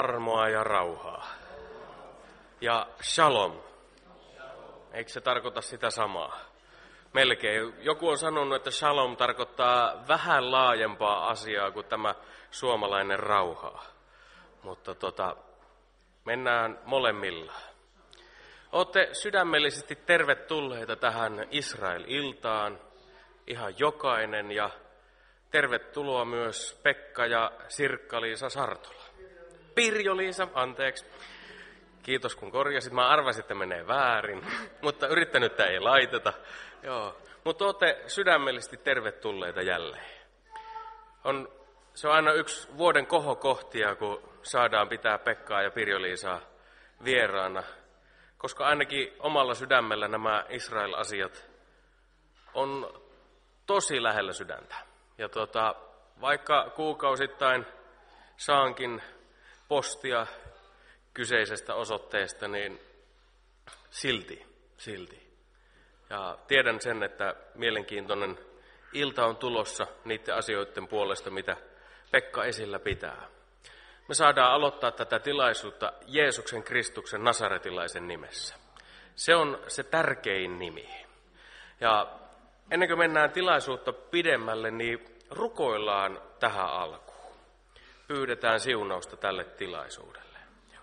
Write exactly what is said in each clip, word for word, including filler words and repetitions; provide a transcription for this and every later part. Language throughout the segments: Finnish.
Armoa ja rauhaa. Ja shalom. Eikö se tarkoita sitä samaa? Melkein. Joku on sanonut, että shalom tarkoittaa vähän laajempaa asiaa kuin tämä suomalainen rauha. Mutta tota, mennään molemmilla. Olette sydämellisesti tervetulleita tähän Israel-iltaan, ihan jokainen, ja tervetuloa myös Pekka ja Sirkka-Liisa Sartola. Pirjo-Liisa, anteeksi. Kiitos kun korjasit. Mä arvasin, että menee väärin, mutta yrittänyttä ei laiteta. Joo. Mutta olette sydämellisesti tervetulleita jälleen. On, se on aina yksi vuoden kohokohtia, kun saadaan pitää Pekkaa ja Pirjo-Liisaa vieraana, koska ainakin omalla sydämellä nämä Israel-asiat on tosi lähellä sydäntä. Ja tota, vaikka kuukausittain saankin postia kyseisestä osoitteesta, niin silti, silti. Ja tiedän sen, että mielenkiintoinen ilta on tulossa niiden asioiden puolesta, mitä Pekka esillä pitää. Me saadaan aloittaa tätä tilaisuutta Jeesuksen Kristuksen nasaretilaisen nimessä. Se on se tärkein nimi. Ja ennen kuin mennään tilaisuutta pidemmälle, niin rukoillaan tähän alkuun. Pyydetään siunausta tälle tilaisuudelle.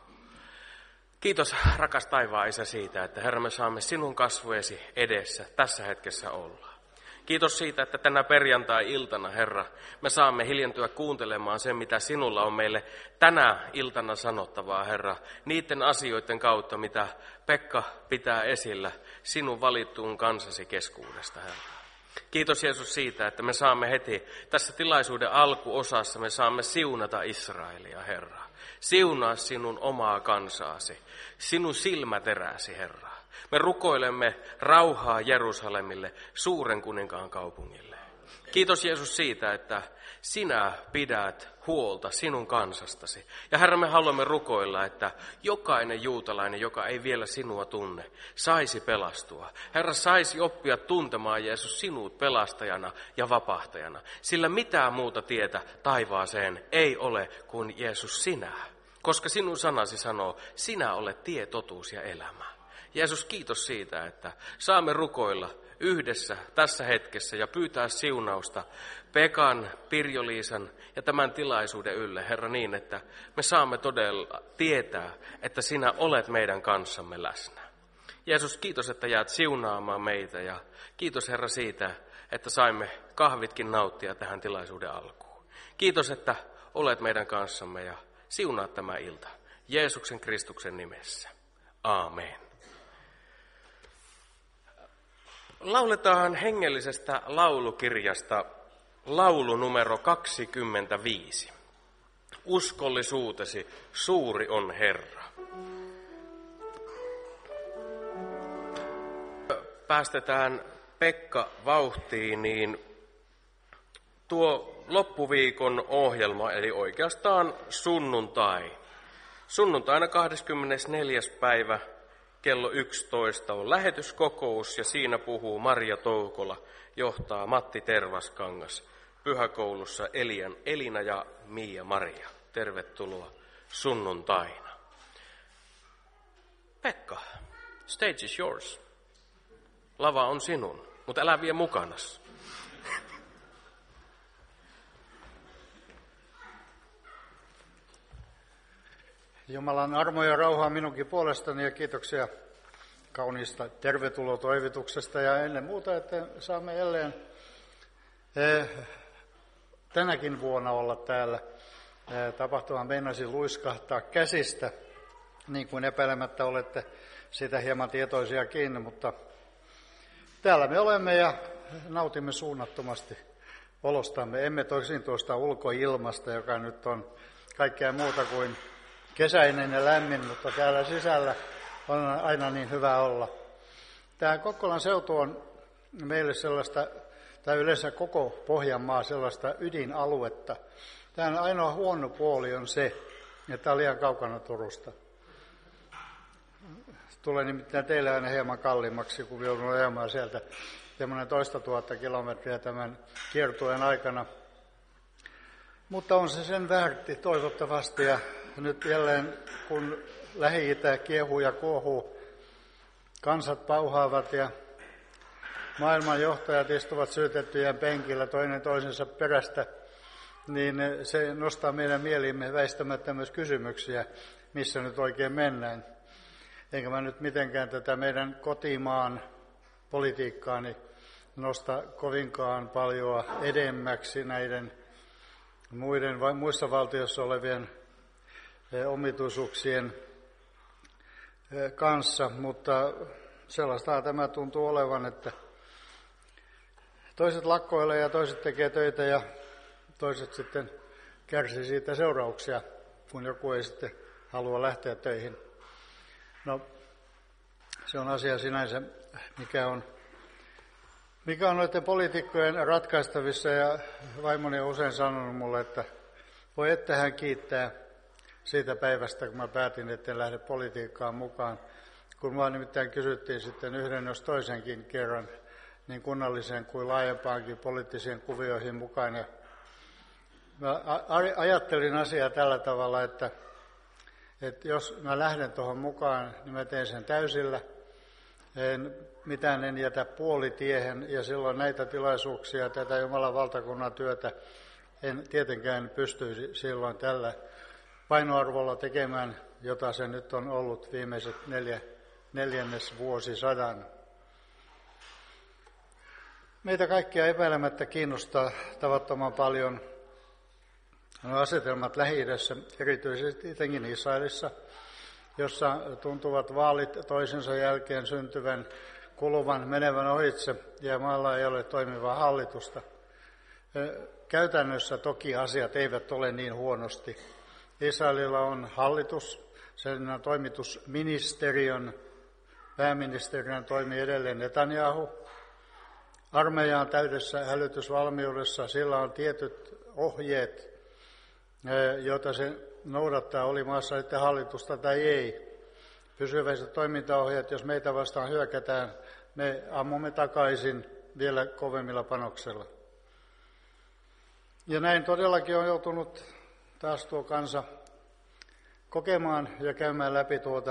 Kiitos, rakas taivaan Isä, siitä, että Herra, me saamme sinun kasvojesi edessä tässä hetkessä olla. Kiitos siitä, että tänä perjantai-iltana, Herra, me saamme hiljentyä kuuntelemaan sen, mitä sinulla on meille tänä iltana sanottavaa, Herra, niiden asioiden kautta, mitä Pekka pitää esillä sinun valittuun kansasi keskuudesta, Herra. Kiitos Jeesus siitä, että me saamme heti tässä tilaisuuden alkuosassa, me saamme siunata Israelia, Herra. Siunaa sinun omaa kansaasi, sinun silmäteräsi, Herra. Me rukoilemme rauhaa Jerusalemille, suuren kuninkaan kaupungille. Kiitos Jeesus siitä, että sinä pidät huolta sinun kansastasi. Ja Herra, me haluamme rukoilla, että jokainen juutalainen, joka ei vielä sinua tunne, saisi pelastua. Herra, saisi oppia tuntemaan Jeesus sinut pelastajana ja vapahtajana. Sillä mitään muuta tietä taivaaseen ei ole kuin Jeesus sinä. Koska sinun sanasi sanoo, sinä olet tie, totuus ja elämä. Jeesus, kiitos siitä, että saamme rukoilla yhdessä tässä hetkessä ja pyytää siunausta Pekan, Pirjo-Liisan ja tämän tilaisuuden ylle, Herra, niin, että me saamme todella tietää, että sinä olet meidän kanssamme läsnä. Jeesus, kiitos, että jäät siunaamaan meitä, ja kiitos, Herra, siitä, että saimme kahvitkin nauttia tähän tilaisuuden alkuun. Kiitos, että olet meidän kanssamme, ja siunaa tämä ilta Jeesuksen Kristuksen nimessä. Aamen. Lauletaan hengellisestä laulukirjasta laulu numero kaksikymmentäviisi. Uskollisuutesi suuri on Herra. Päästetään Pekka vauhtiin, niin tuo loppuviikon ohjelma, eli oikeastaan sunnuntai. Sunnuntaina kahdeskymmenesneljäs päivä kello yksitoista on lähetyskokous, ja siinä puhuu Maria Toukola, johtaa Matti Tervaskangas Pyhäkoulussa Elian, Elina ja Mia Maria. Tervetuloa sunnuntaina. Pekka, stage is yours. Lava on sinun, mutta älä vie mukanas. Jumalan armo ja rauhaa minunkin puolestani, ja kiitoksia kauniista tervetulotoivituksesta, ja ennen muuta, että saamme jälleen eh, tänäkin vuonna olla täällä. Eh, tapahtuma meinasi luiskahtaa käsistä, niin kuin epäilemättä olette sitä hieman tietoisiakin, mutta täällä me olemme ja nautimme suunnattomasti olostamme. Emme tosin tuosta ulkoilmasta, joka nyt on kaikkea muuta kuin kesäinen ja lämmin, mutta täällä sisällä on aina niin hyvä olla. Tämä Kokkolan seutu on meille sellaista, tai yleensä koko Pohjanmaa sellaista ydinaluetta. Tämä ainoa huono puoli on se, että on liian kaukana Turusta. Tulee nimittäin teille aina hieman kalliimmaksi, kun joudun ajamaan sieltä semmoinen toista tuhatta kilometriä tämän kiertueen aikana. Mutta on se sen väärti toivottavasti, ja nyt jälleen, kun Lähi-Itä kiehuu ja kuohuu, kansat pauhaavat ja maailman johtajat istuvat syytettyjen penkillä toinen toisensa perästä, niin se nostaa meidän mieliimme väistämättä myös kysymyksiä, missä nyt oikein mennään. Enkä mä nyt mitenkään tätä meidän kotimaan politiikkaani nosta kovinkaan paljon edemmäksi näiden muiden, muissa valtioissa olevien omituisuuksien kanssa, mutta sellaista tämä tuntuu olevan, että toiset lakkoilee ja toiset tekee töitä ja toiset sitten kärsii siitä seurauksia, kun joku ei sitten halua lähteä töihin. No, se on asia sinänsä, mikä on, mikä on noiden poliitikkojen ratkaistavissa, ja vaimoni on usein sanonut mulle, että voi että hän kiittää siitä päivästä, kun mä päätin, etten lähde politiikkaan mukaan. Kun mua nimittäin kysyttiin sitten yhden jos toisenkin kerran niin kunnalliseen kuin laajempaankin poliittisiin kuvioihin mukaan. Ja mä ajattelin asiaa tällä tavalla, että, että jos mä lähden tuohon mukaan, niin mä teen sen täysillä. En, mitään en jätä puolitiehen, ja silloin näitä tilaisuuksia, tätä Jumalan valtakunnan työtä, en tietenkään pystyisi silloin tällä painoarvolla tekemään, jota se nyt on ollut viimeiset neljä, neljännes vuosisadan. Meitä kaikkia epäilemättä kiinnostaa tavattoman paljon no asetelmat Lähi-idässä, erityisesti etenkin Israelissa, jossa tuntuvat vaalit toisensa jälkeen syntyvän, kuluvan, menevän ohitse, ja maalla ei ole toimivaa hallitusta. Käytännössä toki asiat eivät ole niin huonosti. Israelilla on hallitus, sen toimitusministeriön pääministerinä toimii edelleen Netanyahu. Armeija on täydessä hälytysvalmiudessa, sillä on tietyt ohjeet, joita se noudattaa, oli maassa sitten hallitusta tai ei. Pysyväiset toimintaohjeet, jos meitä vastaan hyökätään, me ammumme takaisin vielä kovemmilla panoksella. Ja näin todellakin on joutunut taas tuo kansa kokemaan ja käymään läpi tuota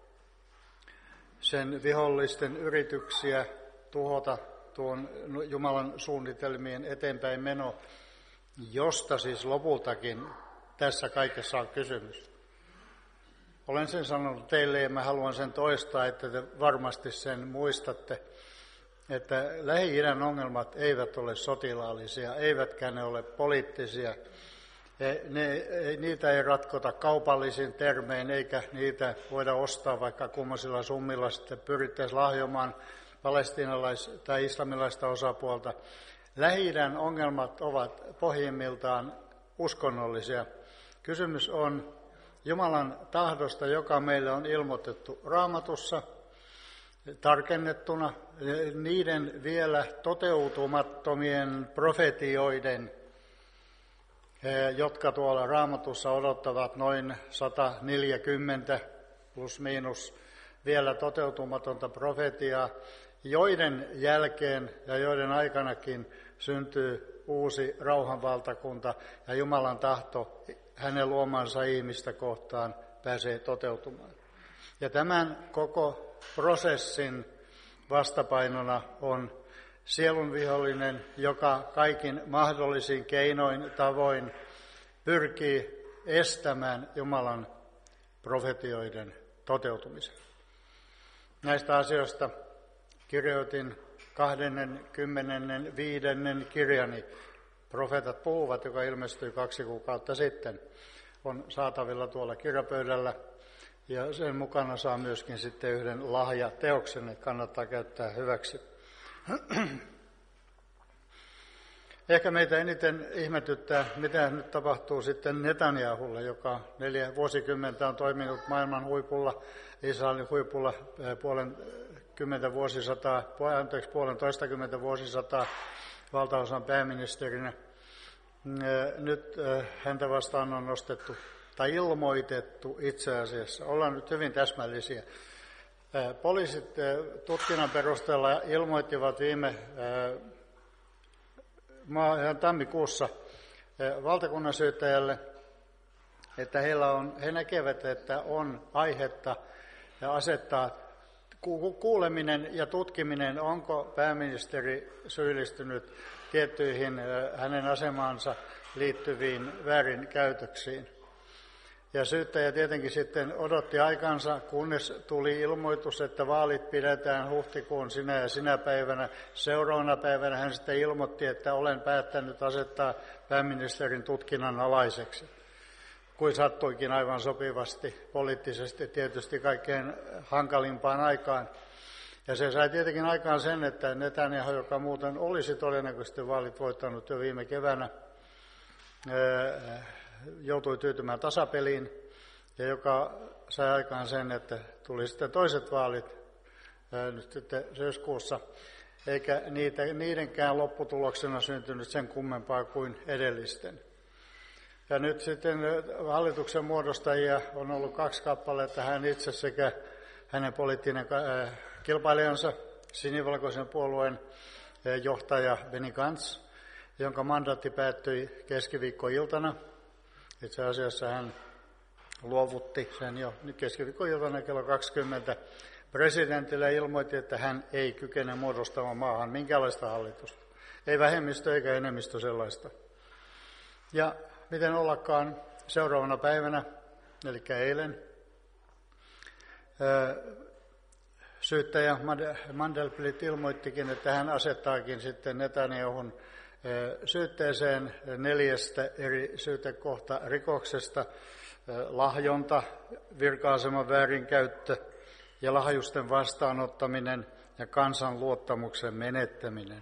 sen vihollisten yrityksiä tuhota tuon Jumalan suunnitelmien eteenpäin meno, josta siis lopultakin tässä kaikessa on kysymys. Olen sen sanonut teille ja mä haluan sen toistaa, että te varmasti sen muistatte, että Lähi-idän ongelmat eivät ole sotilaallisia, eivätkä ne ole poliittisia. Ne, niitä ei ratkota kaupallisin termein, eikä niitä voida ostaa vaikka kummoisilla summilla sitten pyrittäisiin lahjomaan palestiinalais- tai islamilaista osapuolta. Lähi-idän ongelmat ovat pohjimmiltaan uskonnollisia. Kysymys on Jumalan tahdosta, joka meille on ilmoitettu Raamatussa, tarkennettuna niiden vielä toteutumattomien profetioiden, jotka tuolla Raamatussa odottavat noin sata neljäkymmentä plus miinus vielä toteutumatonta profetiaa, joiden jälkeen ja joiden aikanakin syntyy uusi rauhanvaltakunta ja Jumalan tahto hänen luomansa ihmistä kohtaan pääsee toteutumaan. Ja tämän koko prosessin vastapainona on sielun vihollinen, joka kaikin mahdollisin keinoin tavoin pyrkii estämään Jumalan profetioiden toteutumisen. Näistä asioista kirjoitin kaksikymmentäviisi kirjani Profeetat puhuvat, joka ilmestyi kaksi kuukautta sitten, on saatavilla tuolla kirjapöydällä. Ja sen mukana saa myöskin sitten yhden lahjateoksen, että kannattaa käyttää hyväksi. Ehkä meitä eniten ihmetyttää, mitä nyt tapahtuu sitten Netanyahulle, joka neljä vuosikymmentä on toiminut maailman huipulla, Israelin huipulla puolen kymmentä vuosisataa, anteeksi, puolen toistakymmentä vuosisataa valtaosan pääministerinä. Nyt häntä vastaan on nostettu tai ilmoitettu itse asiassa. Ollaan nyt hyvin täsmällisiä. Poliisit tutkinnan perusteella ilmoittivat viime tammikuussa valtakunnansyyttäjälle että heillä on, he näkevät, että on aihetta asettaa kuuleminen ja tutkiminen, onko pääministeri syyllistynyt tiettyihin hänen asemaansa liittyviin väärinkäytöksiin. Ja syyttäjä tietenkin sitten odotti aikansa, kunnes tuli ilmoitus, että vaalit pidetään huhtikuun sinä ja sinä päivänä. Seuraavana päivänä hän sitten ilmoitti, että olen päättänyt asettaa pääministerin tutkinnan alaiseksi. Kuin sattuikin aivan sopivasti poliittisesti tietysti kaikkein hankalimpaan aikaan. Ja se sai tietenkin aikaan sen, että Netanyahu, joka muuten olisi todennäköisesti vaalit voittanut jo viime keväänä, joutui tyytymään tasapeliin, ja joka sai aikaan sen, että tuli sitten toiset vaalit nyt sitten syyskuussa, eikä niitä, niidenkään lopputuloksena syntynyt sen kummempaa kuin edellisten. Ja nyt sitten hallituksen muodostajia on ollut kaksi kappaletta, hän itse sekä hänen poliittinen kilpailijansa, sinivalkoisen puolueen johtaja Benny Gantz, jonka mandaatti päättyi keskiviikkoiltana. Itse asiassa hän luovutti sen jo keskiviikkoiltana kello kaksikymmentä. Presidentille ilmoitti, että hän ei kykene muodostamaan maahan minkäänlaista hallitusta. Ei vähemmistö eikä enemmistö sellaista. Ja miten ollakaan seuraavana päivänä, eli eilen, syyttäjä Mandelblit ilmoittikin, että hän asettaakin sitten Netanyahun syytteeseen neljästä eri syytekohta rikoksesta: lahjonta, virka-aseman väärinkäyttö ja lahjusten vastaanottaminen ja kansan luottamuksen menettäminen.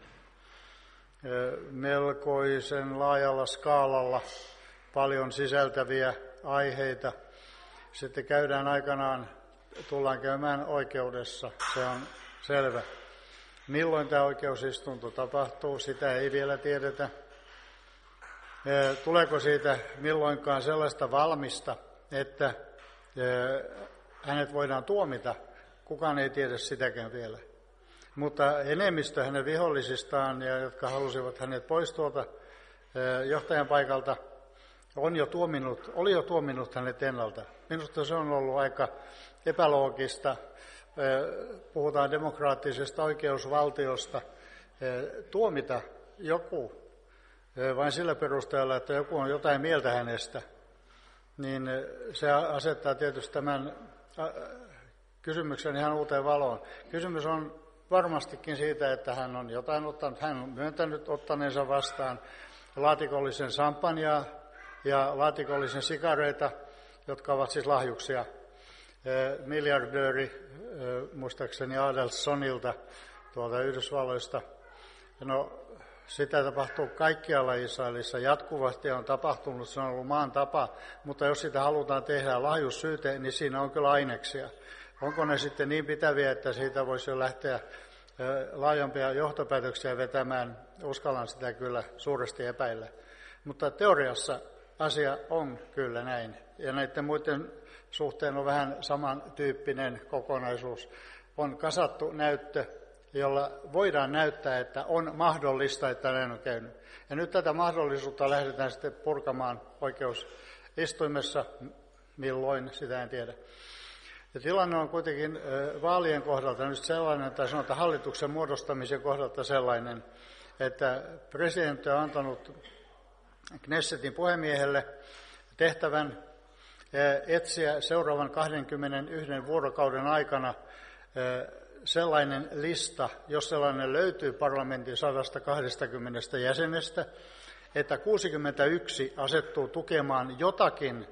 Melkoisen laajalla skaalalla paljon sisältäviä aiheita. Sitten käydään aikanaan, tullaan käymään oikeudessa, se on selvä. Milloin tämä oikeusistunto tapahtuu, sitä ei vielä tiedetä. Tuleeko siitä milloinkaan sellaista valmista, että hänet voidaan tuomita? Kukaan ei tiedä sitäkään vielä. Mutta enemmistö hänen vihollisistaan, ja jotka halusivat hänet pois tuolta johtajan paikalta, on jo tuominut, oli jo tuominut hänet ennalta. Minusta se on ollut aika epäloogista. Puhutaan demokraattisesta oikeusvaltiosta. Tuomita joku vain sillä perusteella, että joku on jotain mieltä hänestä, niin se asettaa tietysti tämän kysymyksen ihan uuteen valoon. Kysymys on varmastikin siitä, että hän on jotain ottanut, hän on myöntänyt ottaneensa vastaan laatikollisen sampanjaa ja laatikollisen sikareita, jotka ovat siis lahjuksia. Miljardööri, muistaakseni Adelsonilta tuolta Yhdysvalloista. No, sitä tapahtuu kaikkialla Israelissa jatkuvasti ja on tapahtunut, se on ollut maan tapa, mutta jos sitä halutaan tehdä lahjussyyte, niin siinä on kyllä aineksia. Onko ne sitten niin pitäviä, että siitä voisi jo lähteä laajempia johtopäätöksiä vetämään? Uskallan sitä kyllä suuresti epäillä. Mutta teoriassa asia on kyllä näin. Ja näiden muiden suhteen on vähän samantyyppinen kokonaisuus. On kasattu näyttö, jolla voidaan näyttää, että on mahdollista, että näin on käynyt. Ja nyt tätä mahdollisuutta lähdetään sitten purkamaan oikeusistuimessa. Milloin, sitä en tiedä. Ja tilanne on kuitenkin vaalien kohdalta nyt sellainen, tai sanotaan hallituksen muodostamisen kohdalta sellainen, että presidentti on antanut Knessetin puhemiehelle tehtävän etsiä seuraavan kaksikymmentäyksi vuorokauden aikana sellainen lista, jos sellainen löytyy parlamentin sata kaksikymmentä jäsenestä, että kuusikymmentäyksi asettuu tukemaan jotakin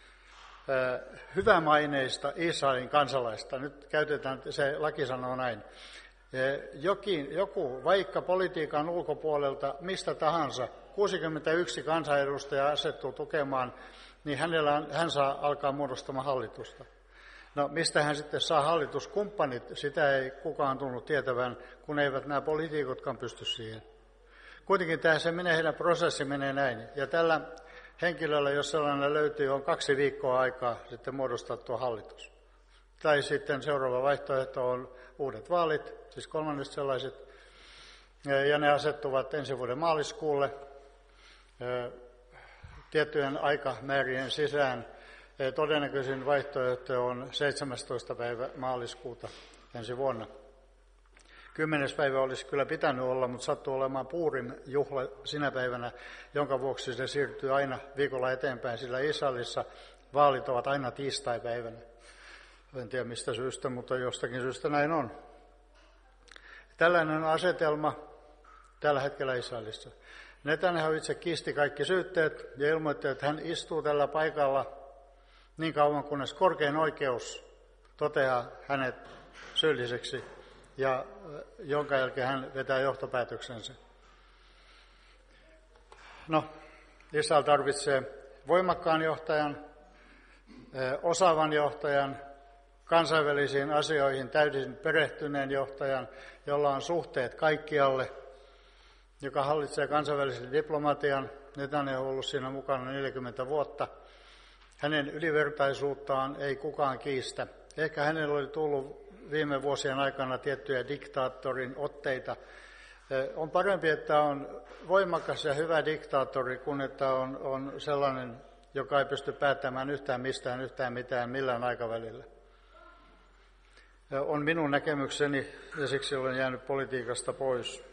hyvämaineista Israelin kansalaista. Nyt käytetään, se laki sanoo näin. Jokin, joku, vaikka politiikan ulkopuolelta, mistä tahansa, kuusikymmentäyksi kansanedustajaa asettuu tukemaan, niin hänellä on, hän saa alkaa muodostamaan hallitusta. No, mistä hän sitten saa hallituskumppanit, sitä ei kukaan tunnu tietävän, kun eivät nämä poliitikotkaan pysty siihen. Kuitenkin tämä se menee, heidän prosessi menee näin. Ja tällä henkilöllä, jos sellainen löytyy, on kaksi viikkoa aikaa sitten muodostaa tuo hallitus. Tai sitten seuraava vaihtoehto on uudet vaalit, siis kolmannet sellaiset, ja ne asettuvat ensi vuoden maaliskuulle. tiettyjen aikamäärien sisään. Todennäköisin vaihtoehto on seitsemästoista päivä maaliskuuta ensi vuonna. Kymmenes päivä olisi kyllä pitänyt olla, mutta sattuu olemaan Puurim juhla sinä päivänä, jonka vuoksi se siirtyy aina viikolla eteenpäin, sillä Israelissa vaalit ovat aina tiistaipäivänä. En tiedä mistä syystä, mutta jostakin syystä näin on. Tällainen asetelma tällä hetkellä Israelissa. Netanyahu itse kiisti kaikki syytteet ja ilmoitti, että hän istuu tällä paikalla niin kauan, kunnes korkein oikeus toteaa hänet syylliseksi, ja jonka jälkeen hän vetää johtopäätöksensä. No, Israel tarvitsee voimakkaan johtajan, osaavan johtajan, kansainvälisiin asioihin täysin perehtyneen johtajan, jolla on suhteet kaikkialle, joka hallitsee kansainvälisen diplomatian. Netanyahu on ollut siinä mukana neljäkymmentä vuotta. Hänen ylivertaisuuttaan ei kukaan kiistä. Ehkä hänellä oli tullut viime vuosien aikana tiettyjä diktaattorin otteita. On parempi, että on voimakas ja hyvä diktaattori, kuin että on, on sellainen, joka ei pysty päättämään yhtään mistään, yhtään mitään, millään aikavälillä. On minun näkemykseni, ja siksi olen jäänyt politiikasta pois.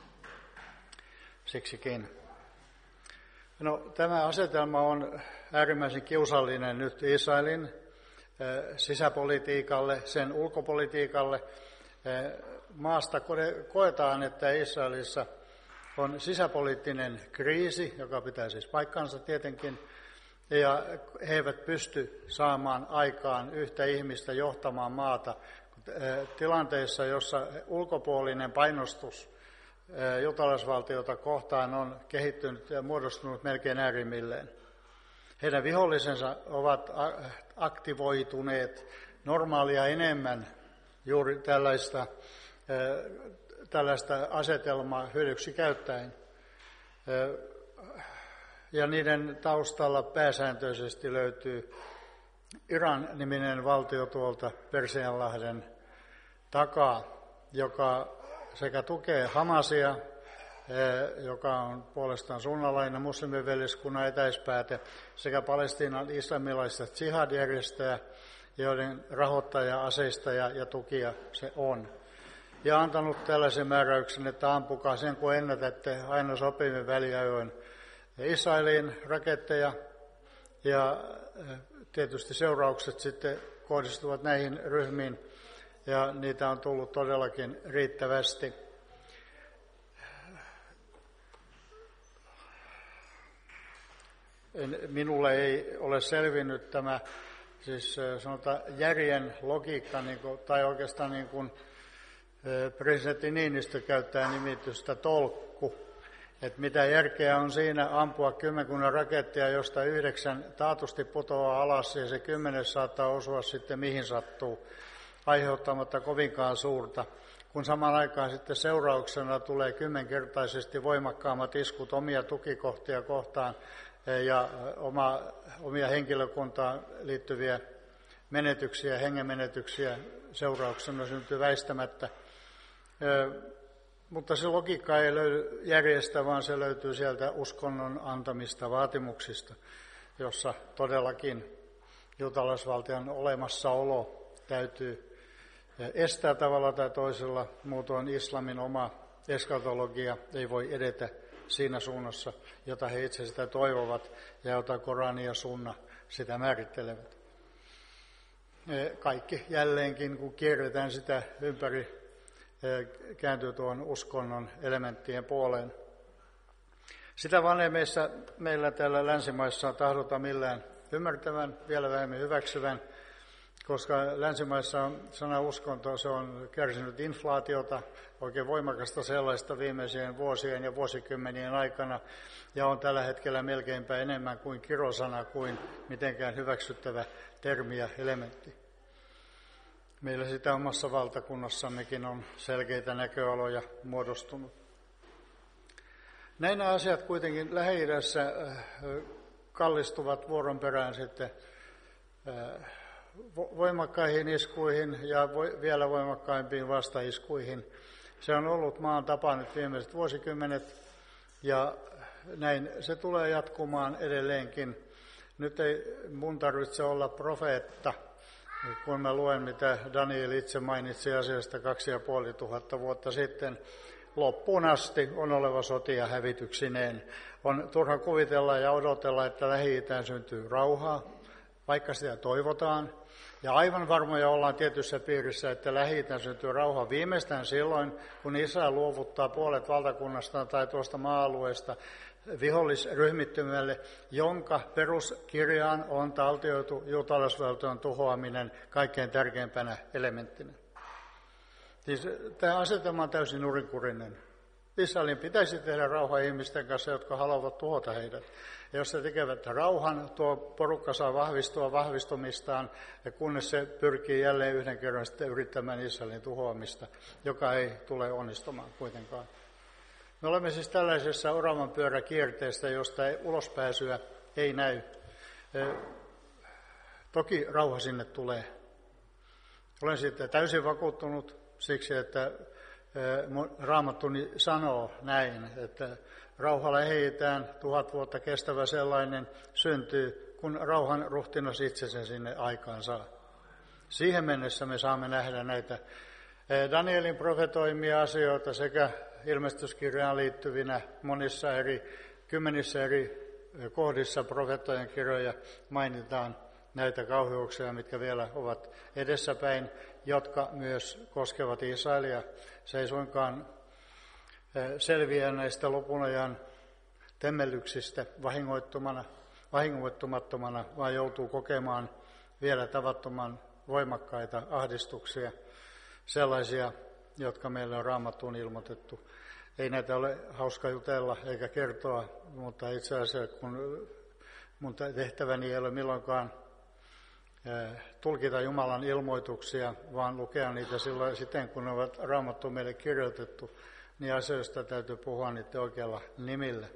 Siksikin. No, tämä asetelma on äärimmäisen kiusallinen nyt Israelin sisäpolitiikalle, sen ulkopolitiikalle. Maasta koetaan, että Israelissa on sisäpoliittinen kriisi, joka pitää siis paikkansa tietenkin, ja he eivät pysty saamaan aikaan yhtä ihmistä johtamaan maata tilanteessa, jossa ulkopuolinen painostus juutalaisvaltiota kohtaan on kehittynyt ja muodostunut melkein äärimmilleen. Heidän vihollisensa ovat aktivoituneet normaalia enemmän juuri tällaista, tällaista asetelmaa hyödyksi käyttäen. Ja niiden taustalla pääsääntöisesti löytyy Iran-niminen valtio tuolta Persianlahden takaa, joka sekä tukee Hamasia, joka on puolestaan sunnalainen muslimiveljeskunnan etäispääte, sekä Palestiinan islamilaista jihad-järjestöä, joiden rahoittaja, aseistaja ja tukija se on. Ja antanut tällaisen määräyksen, että ampukaa sen kun ennätätte aina sopivin väliajoin Israelin raketteja, ja tietysti seuraukset sitten kohdistuvat näihin ryhmiin, ja niitä on tullut todellakin riittävästi. Minulle ei ole selvinnyt tämä siis sanotaan järjen logiikka, niin kuin, tai oikeastaan niin kuin presidentti Niinistö käyttää nimitystä tolkku, että mitä järkeä on siinä ampua kymmenkunnan rakettia, josta yhdeksän taatusti putoaa alas ja se kymmenes saattaa osua sitten mihin sattuu, aiheuttamatta kovinkaan suurta, kun samaan aikaan sitten seurauksena tulee kymmenkertaisesti voimakkaammat iskut omia tukikohtia kohtaan ja oma, omia henkilökuntaan liittyviä menetyksiä, hengenmenetyksiä seurauksena syntyy väistämättä. Mutta se logiikka ei löydy järjestä, vaan se löytyy sieltä uskonnon antamista vaatimuksista, jossa todellakin juutalaisvaltion olemassaolo täytyy estää tavalla tai toisella, muutoin islamin oma eskatologia ei voi edetä siinä suunnassa, jota he itse sitä toivovat ja jota Korani ja Sunna sitä määrittelevät. Kaikki jälleenkin, kun kierretään sitä ympäri, kääntyy tuon uskonnon elementtien puoleen. Sitä vaan ei meissä, meillä täällä länsimaissa tahdota millään ymmärtävän, vielä vähemmän hyväksyvän, koska länsimaissa on sana uskonto, se on kärsinyt inflaatiota, oikein voimakasta sellaista viimeisien vuosien ja vuosikymmenien aikana, ja on tällä hetkellä melkeinpä enemmän kuin kirosana kuin mitenkään hyväksyttävä termi ja elementti. Meillä sitä omassa valtakunnassammekin on selkeitä näköaloja muodostunut. Näinä asiat kuitenkin Lähi-idässä kallistuvat vuoron perään sitten voimakkaisiin iskuihin ja vielä voimakkaimpiin vastaiskuihin. Se on ollut maan tapa nyt viimeiset vuosikymmenet, ja näin se tulee jatkumaan edelleenkin. Nyt ei mun tarvitse olla profeetta, kun mä luen, mitä Daniel itse mainitsi asiasta kaksi ja puoli tuhatta vuotta sitten. Loppuun asti on oleva sotia hävityksineen. On turha kuvitella ja odotella, että Lähi-Itään syntyy rauhaa, vaikka sitä toivotaan. Ja aivan varmoja ollaan tietyssä piirissä, että Lähi-Itään syntyy rauha viimeistään silloin, kun Israel luovuttaa puolet valtakunnastaan tai tuosta maa-alueesta vihollisryhmittymälle, jonka peruskirjaan on taltioitu juutalaisvaltion tuhoaminen kaikkein tärkeimpänä elementtinä. Siis tämä asetelma on täysin nurinkurinen. Israelin pitäisi tehdä rauha ihmisten kanssa, jotka haluavat tuhota heidät. Ja jos he tekevät rauhan, tuo porukka saa vahvistua vahvistumistaan, ja kunnes se pyrkii jälleen yhden kerran sitten yrittämään Israelin tuhoamista, joka ei tule onnistumaan kuitenkaan. Me olemme siis tällaisessa oravan pyöräkierteestä, josta ei ulospääsyä ei näy. Toki rauha sinne tulee. Olen siitä täysin vakuuttunut siksi, että Raamattuni sanoo näin, että rauha Lähi-Itään, tuhat vuotta kestävä sellainen, syntyy, kun rauhan ruhtinas itse sen sinne aikaan saa. Siihen mennessä me saamme nähdä näitä Danielin profetoimia asioita sekä ilmestyskirjaan liittyvinä monissa eri, kymmenissä eri kohdissa profetojen kirjoja mainitaan näitä kauheuksia, mitkä vielä ovat edessäpäin, jotka myös koskevat Israelia. Se ei suinkaan selviä näistä lopun ajan temmellyksistä vahingoittumana, vahingoittumattomana, vaan joutuu kokemaan vielä tavattoman voimakkaita ahdistuksia, sellaisia, jotka meille on Raamattuun ilmoitettu. Ei näitä ole hauska jutella eikä kertoa, mutta itse asiassa kun mun tehtäväni ei ole milloinkaan tulkita Jumalan ilmoituksia, vaan lukea niitä silloin siten, kun ne ovat Raamattuun meille kirjoitettu, niin asioista täytyy puhua niiden oikealla nimillä.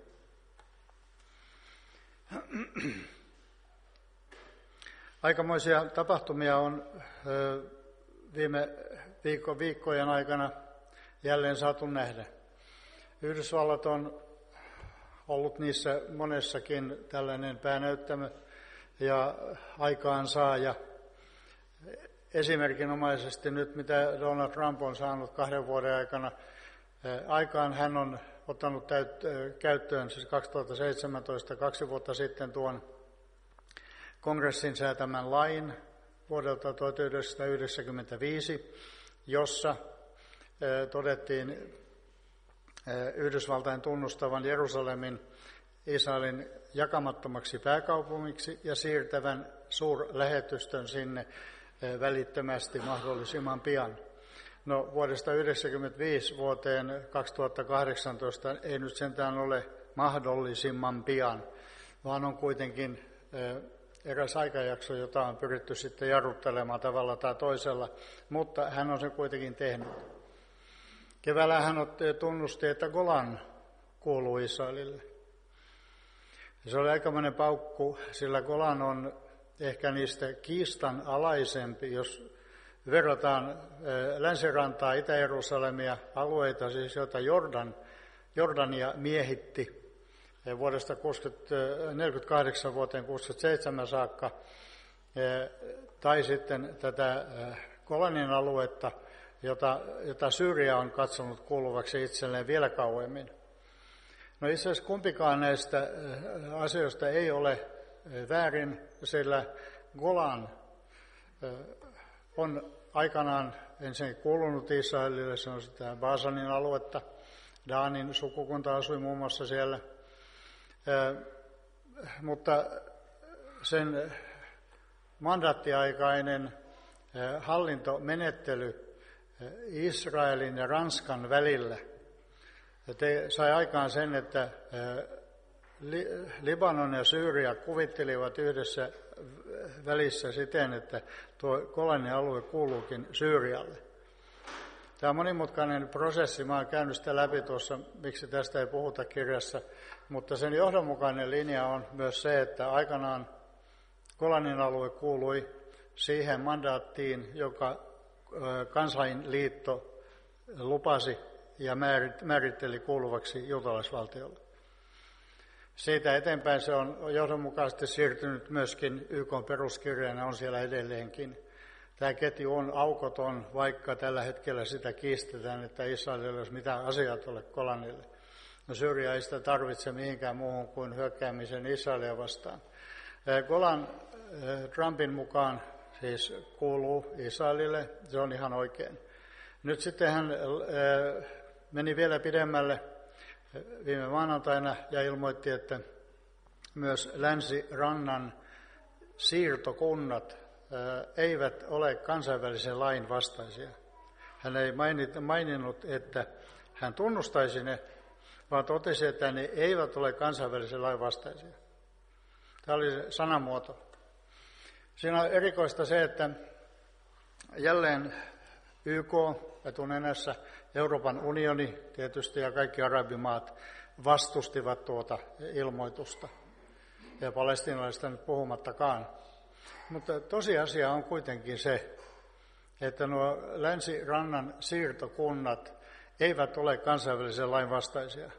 Aikamoisia tapahtumia on viime viikko, viikkojen aikana jälleen saatu nähdä. Yhdysvallat on ollut niissä monessakin tällainen päänäyttämö ja aikaansaaja. Esimerkinomaisesti nyt, mitä Donald Trump on saanut kahden vuoden aikana aikaan, hän on ottanut käyttöön siis kaksituhattaseitsemäntoista, kaksi vuotta sitten tuon kongressin säätämän lain vuodelta tuhatyhdeksänsataayhdeksänkymmentäviisi, jossa todettiin Yhdysvaltain tunnustavan Jerusalemin Israelin jakamattomaksi pääkaupungiksi ja siirtävän suurlähetystön sinne välittömästi mahdollisimman pian. No vuodesta yhdeksänkymmentäviisi vuoteen kaksituhattakahdeksantoista ei nyt sentään ole mahdollisimman pian, vaan on kuitenkin eräs aikajakso, jota on pyritty sitten jarruttelemaan tavalla tai toisella, mutta hän on sen kuitenkin tehnyt. Keväällä hän tunnusti, että Golan kuuluu Israelille. Se oli aikamoinen paukku, sillä Golan on ehkä niistä kiistanalaisempi, jos verrataan länsirantaa, Itä-Jerusalemia, alueita, siis joita Jordan, Jordania miehitti vuodesta neljäkymmentäkahdeksan vuoteen kuusikymmentäseitsemän saakka, tai sitten tätä Golanin aluetta, jota, jota Syyria on katsonut kuuluvaksi itselleen vielä kauemmin. No itse asiassa kumpikaan näistä asioista ei ole väärin, sillä Golan on aikanaan ensin kuulunut Israelille, se on sitä Basanin aluetta. Daanin sukukunta asui muun muassa siellä. Mutta sen mandaattiaikainen hallintomenettely Israelin ja Ranskan välillä te sai aikaan sen, että Libanon ja Syyria kuvittelivat yhdessä välissä siten, että tuo Golanin alue kuuluukin Syyrialle. Tämä on monimutkainen prosessi. Mä olen käynyt sitä läpi tuossa, miksi tästä ei puhuta kirjassa, mutta sen johdonmukainen linja on myös se, että aikanaan Golanin alue kuului siihen mandaattiin, joka Kansainliitto lupasi ja määritteli kuuluvaksi juutalaisvaltiolle. Siitä eteenpäin se on johdonmukaisesti siirtynyt myöskin Y K:n peruskirjaan ja on siellä edelleenkin. Tämä ketju on aukoton, vaikka tällä hetkellä sitä kiistetään, että Israelilla olisi mitään asiaa tuolle Golanille. No Syyria ei sitä tarvitse mihinkään muuhun kuin hyökkäämisen Israelia vastaan. Golan Trumpin mukaan siis kuuluu Israelille, se on ihan oikein. Nyt sitten hän meni vielä pidemmälle viime maanantaina ja ilmoitti, että myös länsirannan siirtokunnat eivät ole kansainvälisen lain vastaisia. Hän ei maininnut, että hän tunnustaisi ne, vaan totesi, että ne eivät ole kansainvälisen lain vastaisia. Tämä oli se sanamuoto. Siinä on erikoista se, että jälleen Y K etunenässä, Euroopan unioni tietysti ja kaikki arabimaat vastustivat tuota ilmoitusta. Ja palestiinalaisista nyt puhumattakaan. Mutta tosiasia on kuitenkin se, että nuo länsirannan siirtokunnat eivät ole kansainvälisen lain vastaisia.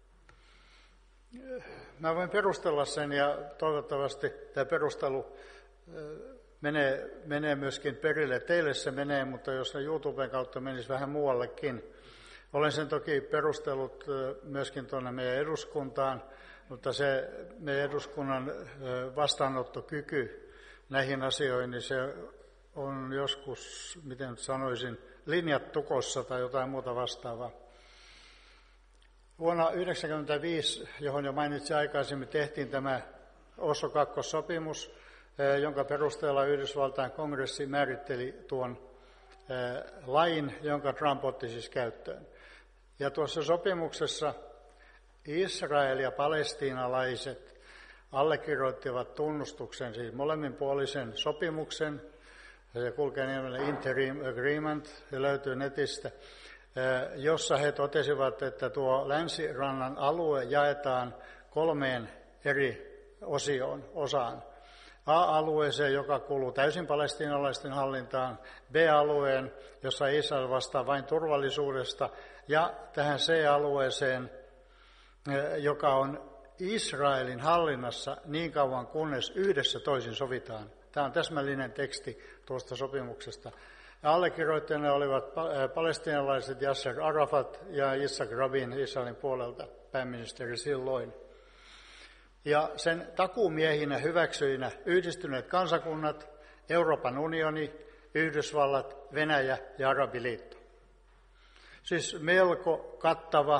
Mä voin perustella sen ja toivottavasti tämä perustelu menee, menee myöskin perille. Teille se menee, mutta jos se YouTuben kautta menisi vähän muuallekin. Olen sen toki perustellut myöskin tuonne meidän eduskuntaan, mutta se meidän eduskunnan vastaanottokyky näihin asioihin, niin se on joskus, miten sanoisin, linjat tukossa tai jotain muuta vastaavaa. Vuonna yhdeksänkymmentäviisi, johon jo mainitsin aikaisemmin, tehtiin tämä Oslo kaksi-sopimus, jonka perusteella Yhdysvaltain kongressi määritteli tuon lain, jonka Trump otti siis käyttöön. Ja tuossa sopimuksessa Israel ja palestiinalaiset allekirjoittivat tunnustuksen, siis molemminpuolisen sopimuksen, se kulkee nimellä Interim Agreement, se löytyy netistä, jossa he totesivat, että tuo länsirannan alue jaetaan kolmeen eri osioon, osaan. A-alueeseen, joka kuuluu täysin palestiinalaisten hallintaan, B-alueen, jossa Israel vastaa vain turvallisuudesta, ja tähän C-alueeseen, joka on Israelin hallinnassa niin kauan, kunnes yhdessä toisin sovitaan. Tämä on täsmällinen teksti tuosta sopimuksesta. Allekirjoittajana olivat palestiinalaiset Yasser Arafat ja Yitzhak Rabin Israelin puolelta, pääministeri silloin. Ja sen takuumiehinä hyväksyinä yhdistyneet kansakunnat, Euroopan unioni, Yhdysvallat, Venäjä ja Arabiliitto. Siis melko kattava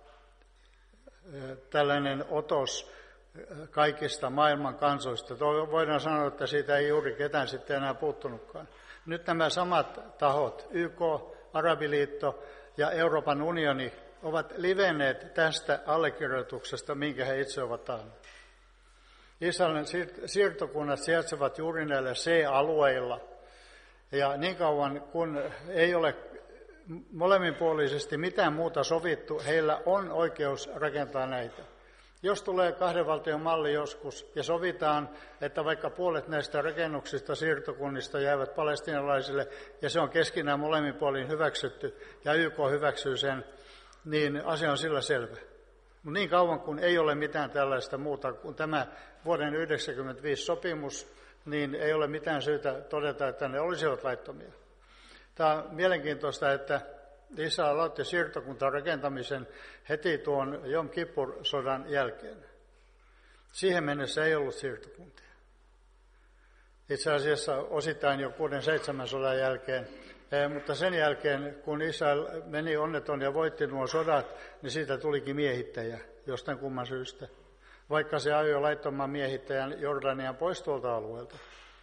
tällainen otos kaikista maailman kansoista. Voidaan sanoa, että siitä ei juuri ketään sitten enää puuttunutkaan. Nyt nämä samat tahot, Y K, Arabiliitto ja Euroopan unioni, ovat livenneet tästä allekirjoituksesta, minkä he itse ovat taanneet. Israelin siirtokunnat sijaitsevat juuri näillä C-alueilla, ja niin kauan kun ei ole molemminpuolisesti mitään muuta sovittu, heillä on oikeus rakentaa näitä. Jos tulee kahden valtion malli joskus ja sovitaan, että vaikka puolet näistä rakennuksista siirtokunnista jäävät palestiinalaisille ja se on keskinään molemmin puolin hyväksytty ja Y K hyväksyy sen, niin asia on sillä selvä. Mutta niin kauan kun ei ole mitään tällaista muuta kuin tämä vuoden yhdeksänkymmentäviisi sopimus, niin ei ole mitään syytä todeta, että ne olisivat laittomia. Tämä on mielenkiintoista, että Israel aloitti siirtokunnan rakentamisen heti tuon Jom Kippur-sodan jälkeen. Siihen mennessä ei ollut siirtokuntia. Itse asiassa osittain jo kuuden seitsemän sodan jälkeen, mutta sen jälkeen, kun Israel meni onneton ja voitti nuo sodat, niin siitä tulikin miehittäjä jostain kumman syystä, vaikka se ajoi laittoman miehittäjän Jordanian pois tuolta alueelta.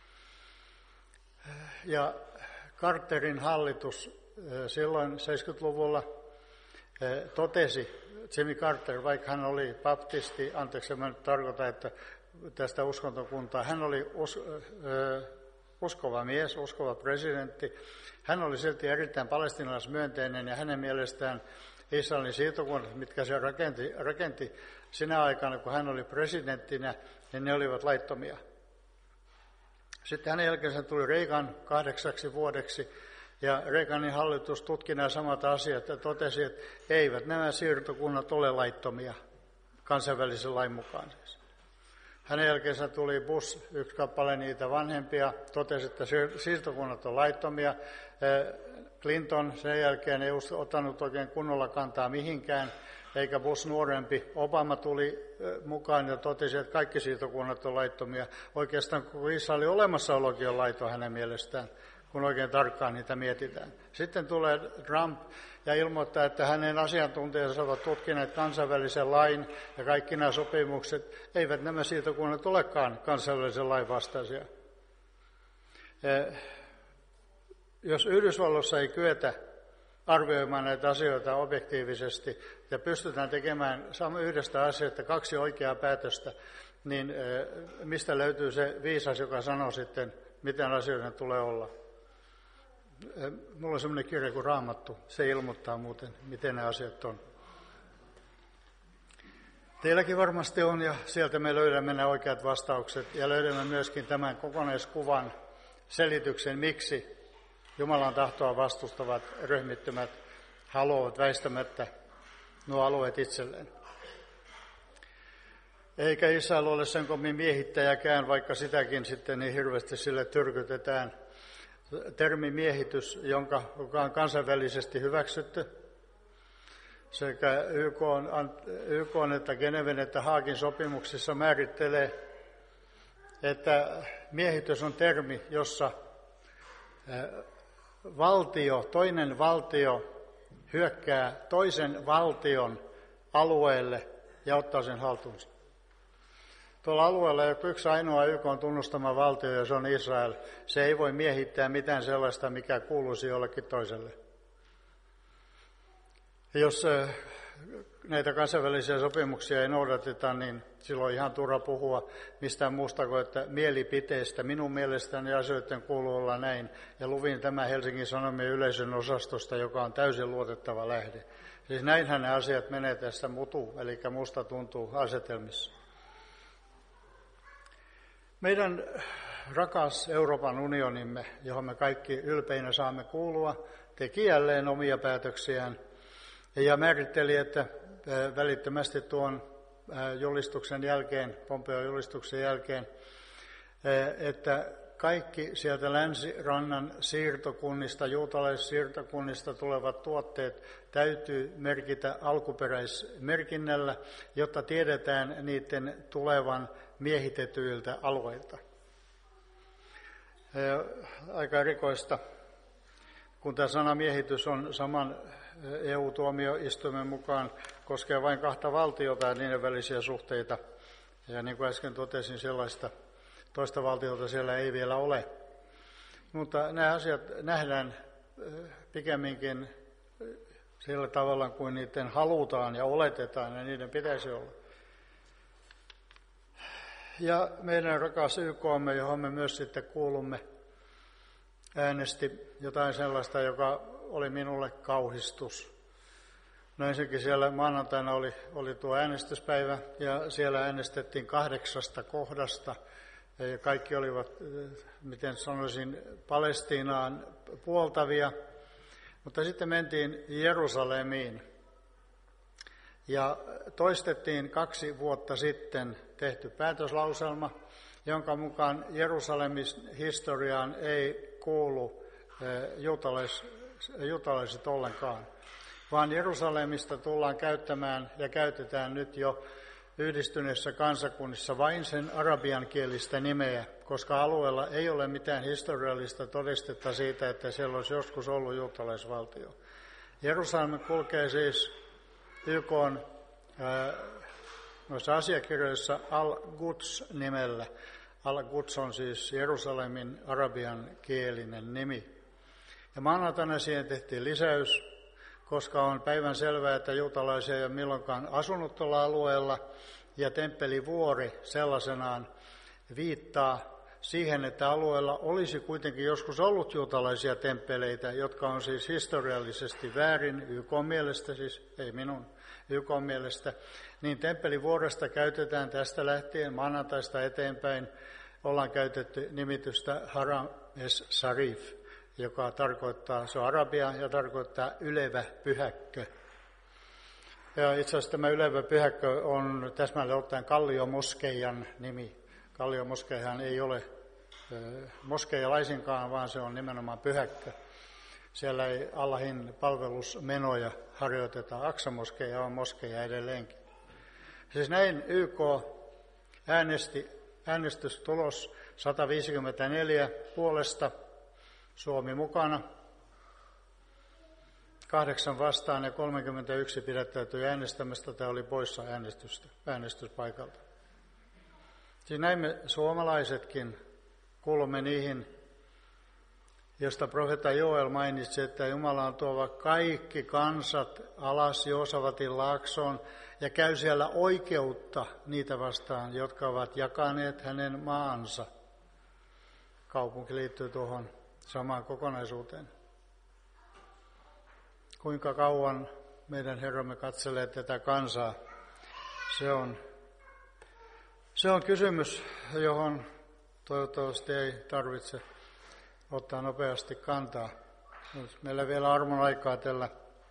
Ja Carterin hallitus silloin seitsemänkymmentäluvulla totesi, Jimmy Carter, vaikka hän oli baptisti, anteeksi, mä nyt tarkoitan, että tästä uskontokuntaa, hän oli us, uskova mies, uskova presidentti, hän oli silti erittäin palestiinalaismyönteinen ja hänen mielestään Israelin siirtokunnat, mitkä se rakenti, rakenti sinä aikana, kun hän oli presidenttinä, niin ne olivat laittomia. Sitten hänen jälkeensä tuli Reagan kahdeksaksi vuodeksi, ja Reaganin hallitus tutki nämä samat asiat ja totesi, että eivät nämä siirtokunnat ole laittomia. kansainvälisen lain mukaan siis. Hänen jälkeensä tuli Bush, yksi kappale niitä vanhempia, totesi, että siirtokunnat on laittomia. Clinton sen jälkeen ei ottanut oikein kunnolla kantaa mihinkään, eikä Bush nuorempi. Obama tuli mukaan ja totesi, että kaikki siirtokunnat on laittomia. Oikeastaan kun Israelin olemassaolokin on laiton hänen mielestään, kun oikein tarkkaan niitä mietitään. Sitten tulee Trump ja ilmoittaa, että hänen asiantuntijansa ovat tutkineet kansainvälisen lain ja kaikki nämä sopimukset, eivät nämä siirtokunnat olekaan kansainvälisen lain vastaisia. Jos Yhdysvalloissa ei kyetä arvioimaan näitä asioita objektiivisesti ja pystytään tekemään yhdestä asiasta kaksi oikeaa päätöstä, niin mistä löytyy se viisas, joka sanoo sitten, miten asioiden tulee olla? Mulla on sellainen kirja kuin Raamattu. Se ilmoittaa muuten, miten ne asiat on. Teilläkin varmasti on, ja sieltä me löydämme nämä oikeat vastaukset, ja löydämme myöskin tämän kokonaiskuvan selityksen, miksi Jumalan tahtoa vastustavat ryhmittymät haluavat väistämättä nuo alueet itselleen. Eikä Israel ole sen kovin miehittäjäkään, vaikka sitäkin sitten niin hirveästi sille tyrkytetään. Termi miehitys, jonka, joka on kansainvälisesti hyväksytty, sekä Y K että Geneven että Haagin sopimuksissa määrittelee, että miehitys on termi, jossa valtio, toinen valtio hyökkää toisen valtion alueelle ja ottaa sen haltuunsa. Tuolla alueella ei ole yksi ainoa Y K:n tunnustama valtio, ja se on Israel. Se ei voi miehittää mitään sellaista, mikä kuuluisi jollekin toiselle. Jos näitä kansainvälisiä sopimuksia ei noudateta, niin silloin on ihan turha puhua mistään muusta kuin, että mielipiteestä. Minun mielestäni asioiden kuuluu olla näin. Ja luvin tämä Helsingin Sanomien yleisön osastosta, joka on täysin luotettava lähde. Siis näinhän ne asiat menee tässä mutu, eli musta tuntuu asetelmissa. Meidän rakas Euroopan unionimme, johon me kaikki ylpeinä saamme kuulua, teki jälleen omia päätöksiään ja määritteli, että välittömästi tuon julistuksen jälkeen, Pompeon julistuksen jälkeen, että kaikki sieltä länsirannan siirtokunnista, juutalaisiirtokunnista tulevat tuotteet täytyy merkitä alkuperäismerkinnällä, jotta tiedetään niiden tulevan miehitetyiltä alueilta. Aika erikoista, kun tämä sana miehitys on saman E U-tuomioistuimen mukaan koskee vain kahta valtiota ja niiden välisiä suhteita. Ja niin kuin äsken totesin, sellaista toista valtiota siellä ei vielä ole. Mutta nämä asiat nähdään pikemminkin sillä tavalla, kuin niiden halutaan ja oletetaan, ja niiden pitäisi olla. Ja meidän rakas Y K:mme, johon me myös sitten kuulumme, äänesti jotain sellaista, joka oli minulle kauhistus. No ensinnäkin siellä maanantaina oli, oli tuo äänestyspäivä, ja siellä äänestettiin kahdeksasta kohdasta. Ja kaikki olivat, miten sanoisin, Palestiinaan puoltavia. Mutta sitten mentiin Jerusalemiin. Ja toistettiin kaksi vuotta sitten tehty päätöslauselma, jonka mukaan Jerusalemin historiaan ei kuulu juutalais, juutalaiset ollenkaan, vaan Jerusalemista tullaan käyttämään ja käytetään nyt jo yhdistyneessä kansakunnissa vain sen arabiankielistä nimeä, koska alueella ei ole mitään historiallista todistetta siitä, että siellä olisi joskus ollut juutalaisvaltio. Jerusalem kulkee siis Y K:n ää, noissa asiakirjoissa Al-Quds-nimellä. Al-Quds on siis Jerusalemin arabiankielinen nimi. Ja maanantaina siihen tehtiin lisäys, koska on päivän selvää, että juutalaisia ei ole milloinkaan asunut tuolla alueella, ja temppelivuori sellaisenaan viittaa siihen, että alueella olisi kuitenkin joskus ollut juutalaisia temppeleitä, jotka on siis historiallisesti väärin, Y K:n mielestä, siis ei minun, Y K:n mielestä, niin temppelivuoresta käytetään tästä lähtien maanantaista eteenpäin, ollaan käytetty nimitystä Haram es-Sharif, joka tarkoittaa, se on arabia ja tarkoittaa ylevä pyhäkkö. Ja itse asiassa tämä ylevä pyhäkkö on täsmälleen ottaen Kalliomoskeijan nimi. Kalliomoskeijahan ei ole moskeija laisinkaan, vaan se on nimenomaan pyhäkkö. Siellä ei Allahin palvelusmenoja harjoiteta. Aksa-moskeija on moskeija edelleenkin. Siis näin Y K äänesti, äänestystulos sata viisikymmentäneljä puolesta, Suomi mukana, kahdeksan vastaan ja kolmekymmentäyksi pidättäytyi äänestämästä tai oli poissa äänestystä, äänestyspaikalta. Siis näin me suomalaisetkin kuulumme niihin, josta profeetta Joel mainitsi, että Jumala on tuova kaikki kansat alas Joosafatin laaksoon ja käy siellä oikeutta niitä vastaan, jotka ovat jakaneet hänen maansa. Kaupunki liittyy tuohon samaan kokonaisuuteen. Kuinka kauan meidän Herramme katselee tätä kansaa? Se on, se on kysymys, johon toivottavasti ei tarvitse ottaa nopeasti kantaa. Meillä vielä armon aikaa tällä,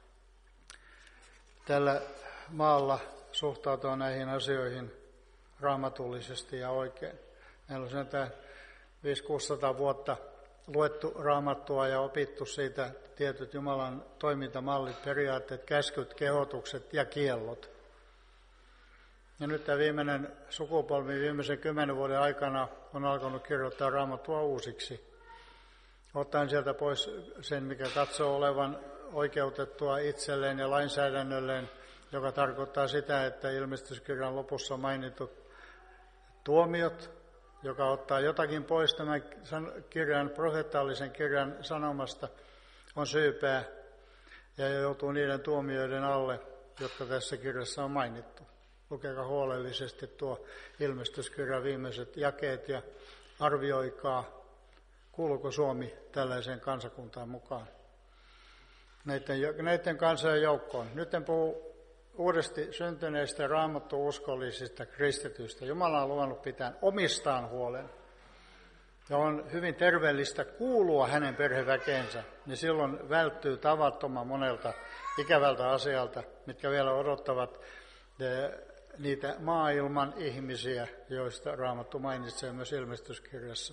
tällä maalla suhtautua näihin asioihin raamatullisesti ja oikein. Meillä on sentään viisi kuusisataa vuotta luettu raamattua ja opittu siitä tietyt Jumalan toimintamallit, periaatteet, käskyt, kehotukset ja kiellot. Ja nyt tämä viimeinen sukupolvi viimeisen kymmenen vuoden aikana on alkanut kirjoittaa raamattua uusiksi. Ottaen sieltä pois sen, mikä katsoo olevan oikeutettua itselleen ja lainsäädännölleen, joka tarkoittaa sitä, että ilmestyskirjan lopussa mainitut tuomiot, joka ottaa jotakin pois tämän kirjan, profeetallisen kirjan sanomasta, on syypää ja joutuu niiden tuomioiden alle, jotka tässä kirjassa on mainittu. Lukekaa huolellisesti tuo ilmestyskirjan viimeiset jakeet ja arvioikaa, kuuluuko Suomi tällaiseen kansakuntaan mukaan, näiden, näiden kansojen joukkoon. Nyt en puhu uudesti syntyneistä raamattu-uskollisista kristityistä. Jumala on luvannut pitää omistaan huolen. Ja on hyvin terveellistä kuulua hänen perheväkeensä, niin silloin välttyy tavattoman monelta ikävältä asialta, mitkä vielä odottavat niitä maailman ihmisiä, joista Raamattu mainitsee myös ilmestyskirjassa.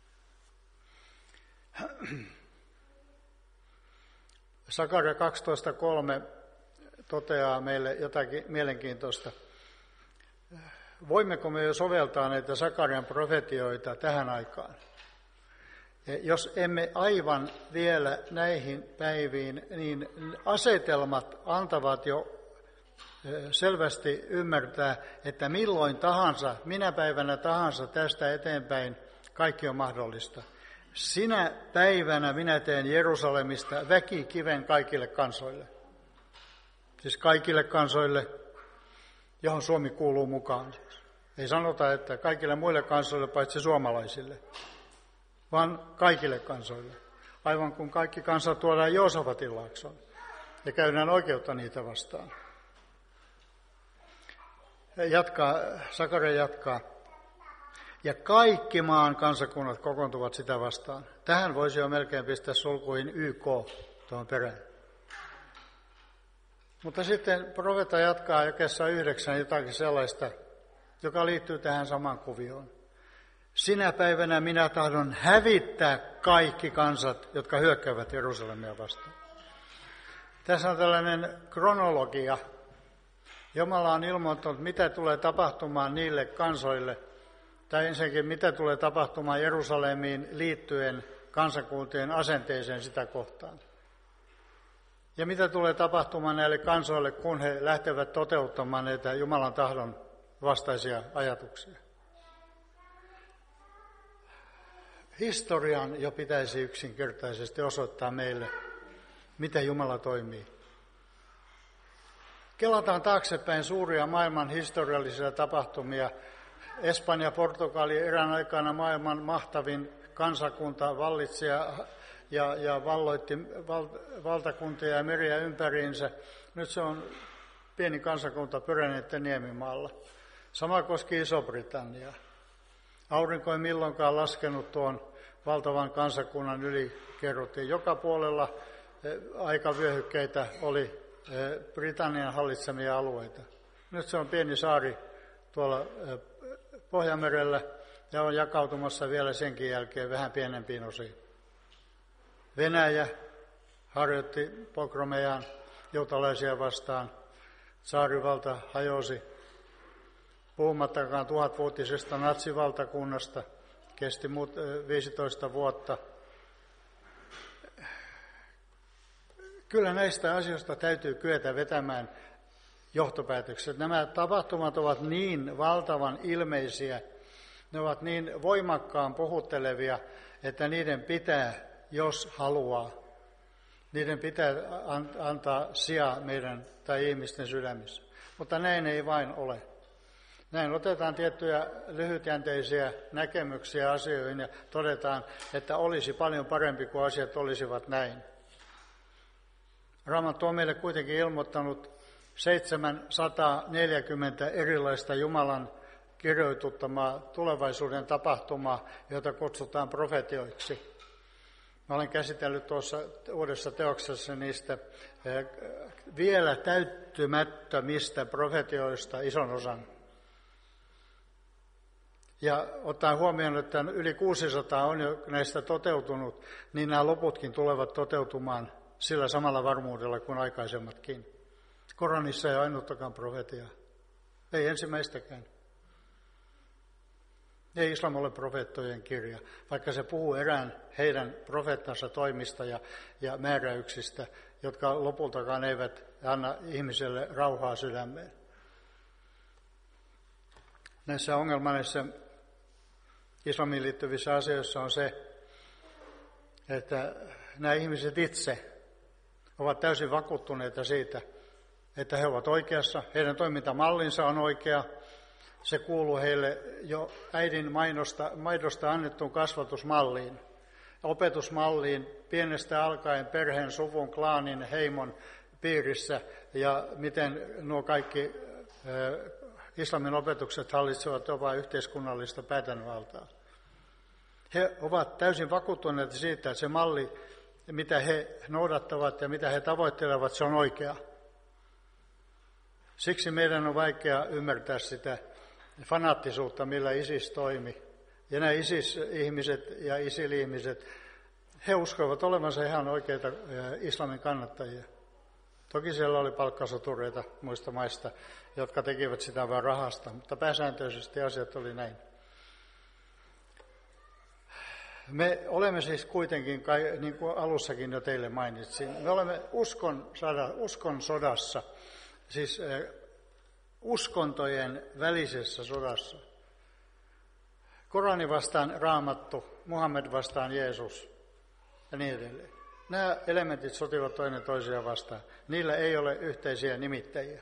Sakaria kaksitoista kolme toteaa meille jotakin mielenkiintoista. Voimmeko me jo soveltaa näitä Sakarian profetioita tähän aikaan? Jos emme aivan vielä näihin päiviin, niin asetelmat antavat jo selvästi ymmärtää, että milloin tahansa, minä päivänä tahansa tästä eteenpäin kaikki on mahdollista. Sinä päivänä minä teen Jerusalemista väkikiven kaikille kansoille. Siis kaikille kansoille, johon Suomi kuuluu mukaan. Ei sanota, että kaikille muille kansoille paitsi suomalaisille, vaan kaikille kansoille. Aivan kun kaikki kansat tuodaan Joosafatin laaksoon ja käydään oikeutta niitä vastaan. Jatkaa, Sakaria jatkaa. Ja kaikki maan kansakunnat kokoontuvat sitä vastaan. Tähän voisi jo melkein pistää sulkuihin Y K tuohon perään. Mutta sitten profeetta jatkaa jakeessa yhdeksän jotakin sellaista, joka liittyy tähän samaan kuvioon. Sinä päivänä minä tahdon hävittää kaikki kansat, jotka hyökkäävät Jerusalemia vastaan. Tässä on tällainen kronologia. Jumala on ilmoittanut, mitä tulee tapahtumaan niille kansoille, tai ensinnäkin mitä tulee tapahtumaan Jerusalemiin liittyen kansakuntien asenteeseen sitä kohtaan. Ja mitä tulee tapahtumaan näille kansoille, kun he lähtevät toteuttamaan näitä Jumalan tahdon vastaisia ajatuksia. Historian jo pitäisi yksinkertaisesti osoittaa meille, miten Jumala toimii. Kelataan taaksepäin suuria maailman historiallisia tapahtumia. Espanja, Portugali, erään aikana maailman mahtavin kansakunta vallitsi ja, ja, ja valloitti val, valtakuntia ja meriä ympäriinsä. Nyt se on pieni kansakunta Pyreneiden niemimaalla. Sama koski Iso-Britanniaa. Aurinko ei milloinkaan laskenut tuon valtavan kansakunnan yli, kerrottiin. Joka puolella aikavyöhykkeitä oli Britannian hallitsemia alueita. Nyt se on pieni saari tuolla Pohjanmerellä ja on jakautumassa vielä senkin jälkeen vähän pienempiin osiin. Venäjä harjoitti pogromejaan juutalaisia vastaan. Tsaarivalta hajosi. Puhumattakaan tuhatvuotisesta natsivaltakunnasta. Kesti viisitoista vuotta. Kyllä näistä asioista täytyy kyetä vetämään johtopäätökset. Nämä tapahtumat ovat niin valtavan ilmeisiä, ne ovat niin voimakkaan puhuttelevia, että niiden pitää, jos haluaa, niiden pitää antaa sijaa meidän tai ihmisten sydämissä. Mutta näin ei vain ole. Näin otetaan tiettyjä lyhytjänteisiä näkemyksiä asioihin ja todetaan, että olisi paljon parempi, kun asiat olisivat näin. Raamattu on meille kuitenkin ilmoittanut seitsemänsataaneljäkymmentä erilaista Jumalan kirjoituttamaa tulevaisuuden tapahtumaa, jota kutsutaan profetioiksi. Mä olen käsitellyt tuossa uudessa teoksessa niistä vielä täyttymättömistä profetioista ison osan. Ja ottaen huomioon, että yli kuusisataa on jo näistä toteutunut, niin nämä loputkin tulevat toteutumaan sillä samalla varmuudella kuin aikaisemmatkin. Koranissa ei ole ainuttakaan profetiaa. Ei ensimmäistäkään. Ei islam ole profeettojen kirja, vaikka se puhuu erään heidän profeettansa toimista ja, ja määräyksistä, jotka lopultakaan eivät anna ihmiselle rauhaa sydämeen. Näissä ongelmallisissa islamiin liittyvissä asioissa on se, että nämä ihmiset itse ovat täysin vakuuttuneita siitä, että he ovat oikeassa, heidän toimintamallinsa on oikea, se kuuluu heille jo äidin mainosta, maidosta annettuun kasvatusmalliin, opetusmalliin pienestä alkaen perheen, suvun, klaanin, heimon piirissä ja miten nuo kaikki äh, islamin opetukset hallitsevat jopa yhteiskunnallista päätänvaltaa. He ovat täysin vakuuttuneita siitä, että se malli, mitä he noudattavat ja mitä he tavoittelevat, se on oikea. Siksi meidän on vaikea ymmärtää sitä fanaattisuutta, millä ISIS toimi. Ja nämä ISIS-ihmiset ja ISIL-ihmiset, he uskovat olevansa ihan oikeita islamin kannattajia. Toki siellä oli palkkasotureita muista maista, jotka tekivät sitä vain rahasta, mutta pääsääntöisesti asiat oli näin. Me olemme siis kuitenkin, niin kuin alussakin jo teille mainitsin, me olemme uskon, uskon sodassa, siis uskontojen välisessä sodassa. Korani vastaan Raamattu, Muhammed vastaan Jeesus ja niin edelleen. Nämä elementit sotivat toinen toisiaan vastaan. Niillä ei ole yhteisiä nimittäjiä.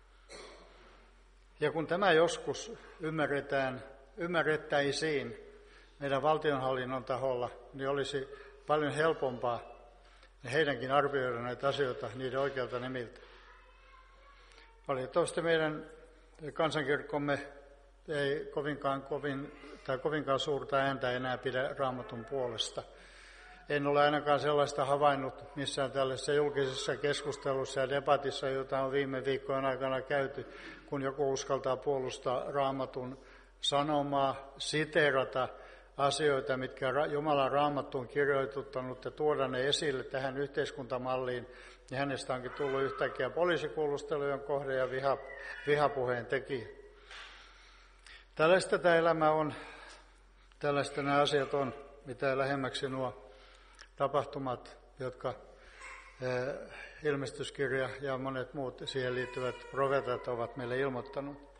Ja kun tämä joskus ymmärretään, ymmärrettäisiin meidän valtionhallinnon taholla, niin olisi paljon helpompaa heidänkin arvioida näitä asioita niiden oikealta nimiltä. Valitettavasti meidän kansankirkkomme ei kovinkaan, kovin, tai kovinkaan suurta ääntä enää pidä Raamatun puolesta. En ole ainakaan sellaista havainnut missään tällaisessa julkisessa keskustelussa ja debatissa, jota on viime viikkojen aikana käyty, kun joku uskaltaa puolustaa Raamatun sanomaa, siteerata asioita, mitkä Jumalan Raamattu on kirjoituttanut ja tuoda ne esille tähän yhteiskuntamalliin. Ja hänestä onkin tullut yhtäkkiä poliisikuulustelujen kohde ja viha, vihapuheen tekijä. Tällaista tämä elämä on, tällaista nämä asiat on, mitä lähemmäksi nuo tapahtumat, jotka eh, ilmestyskirja ja monet muut siihen liittyvät profeetat ovat meille ilmoittanut.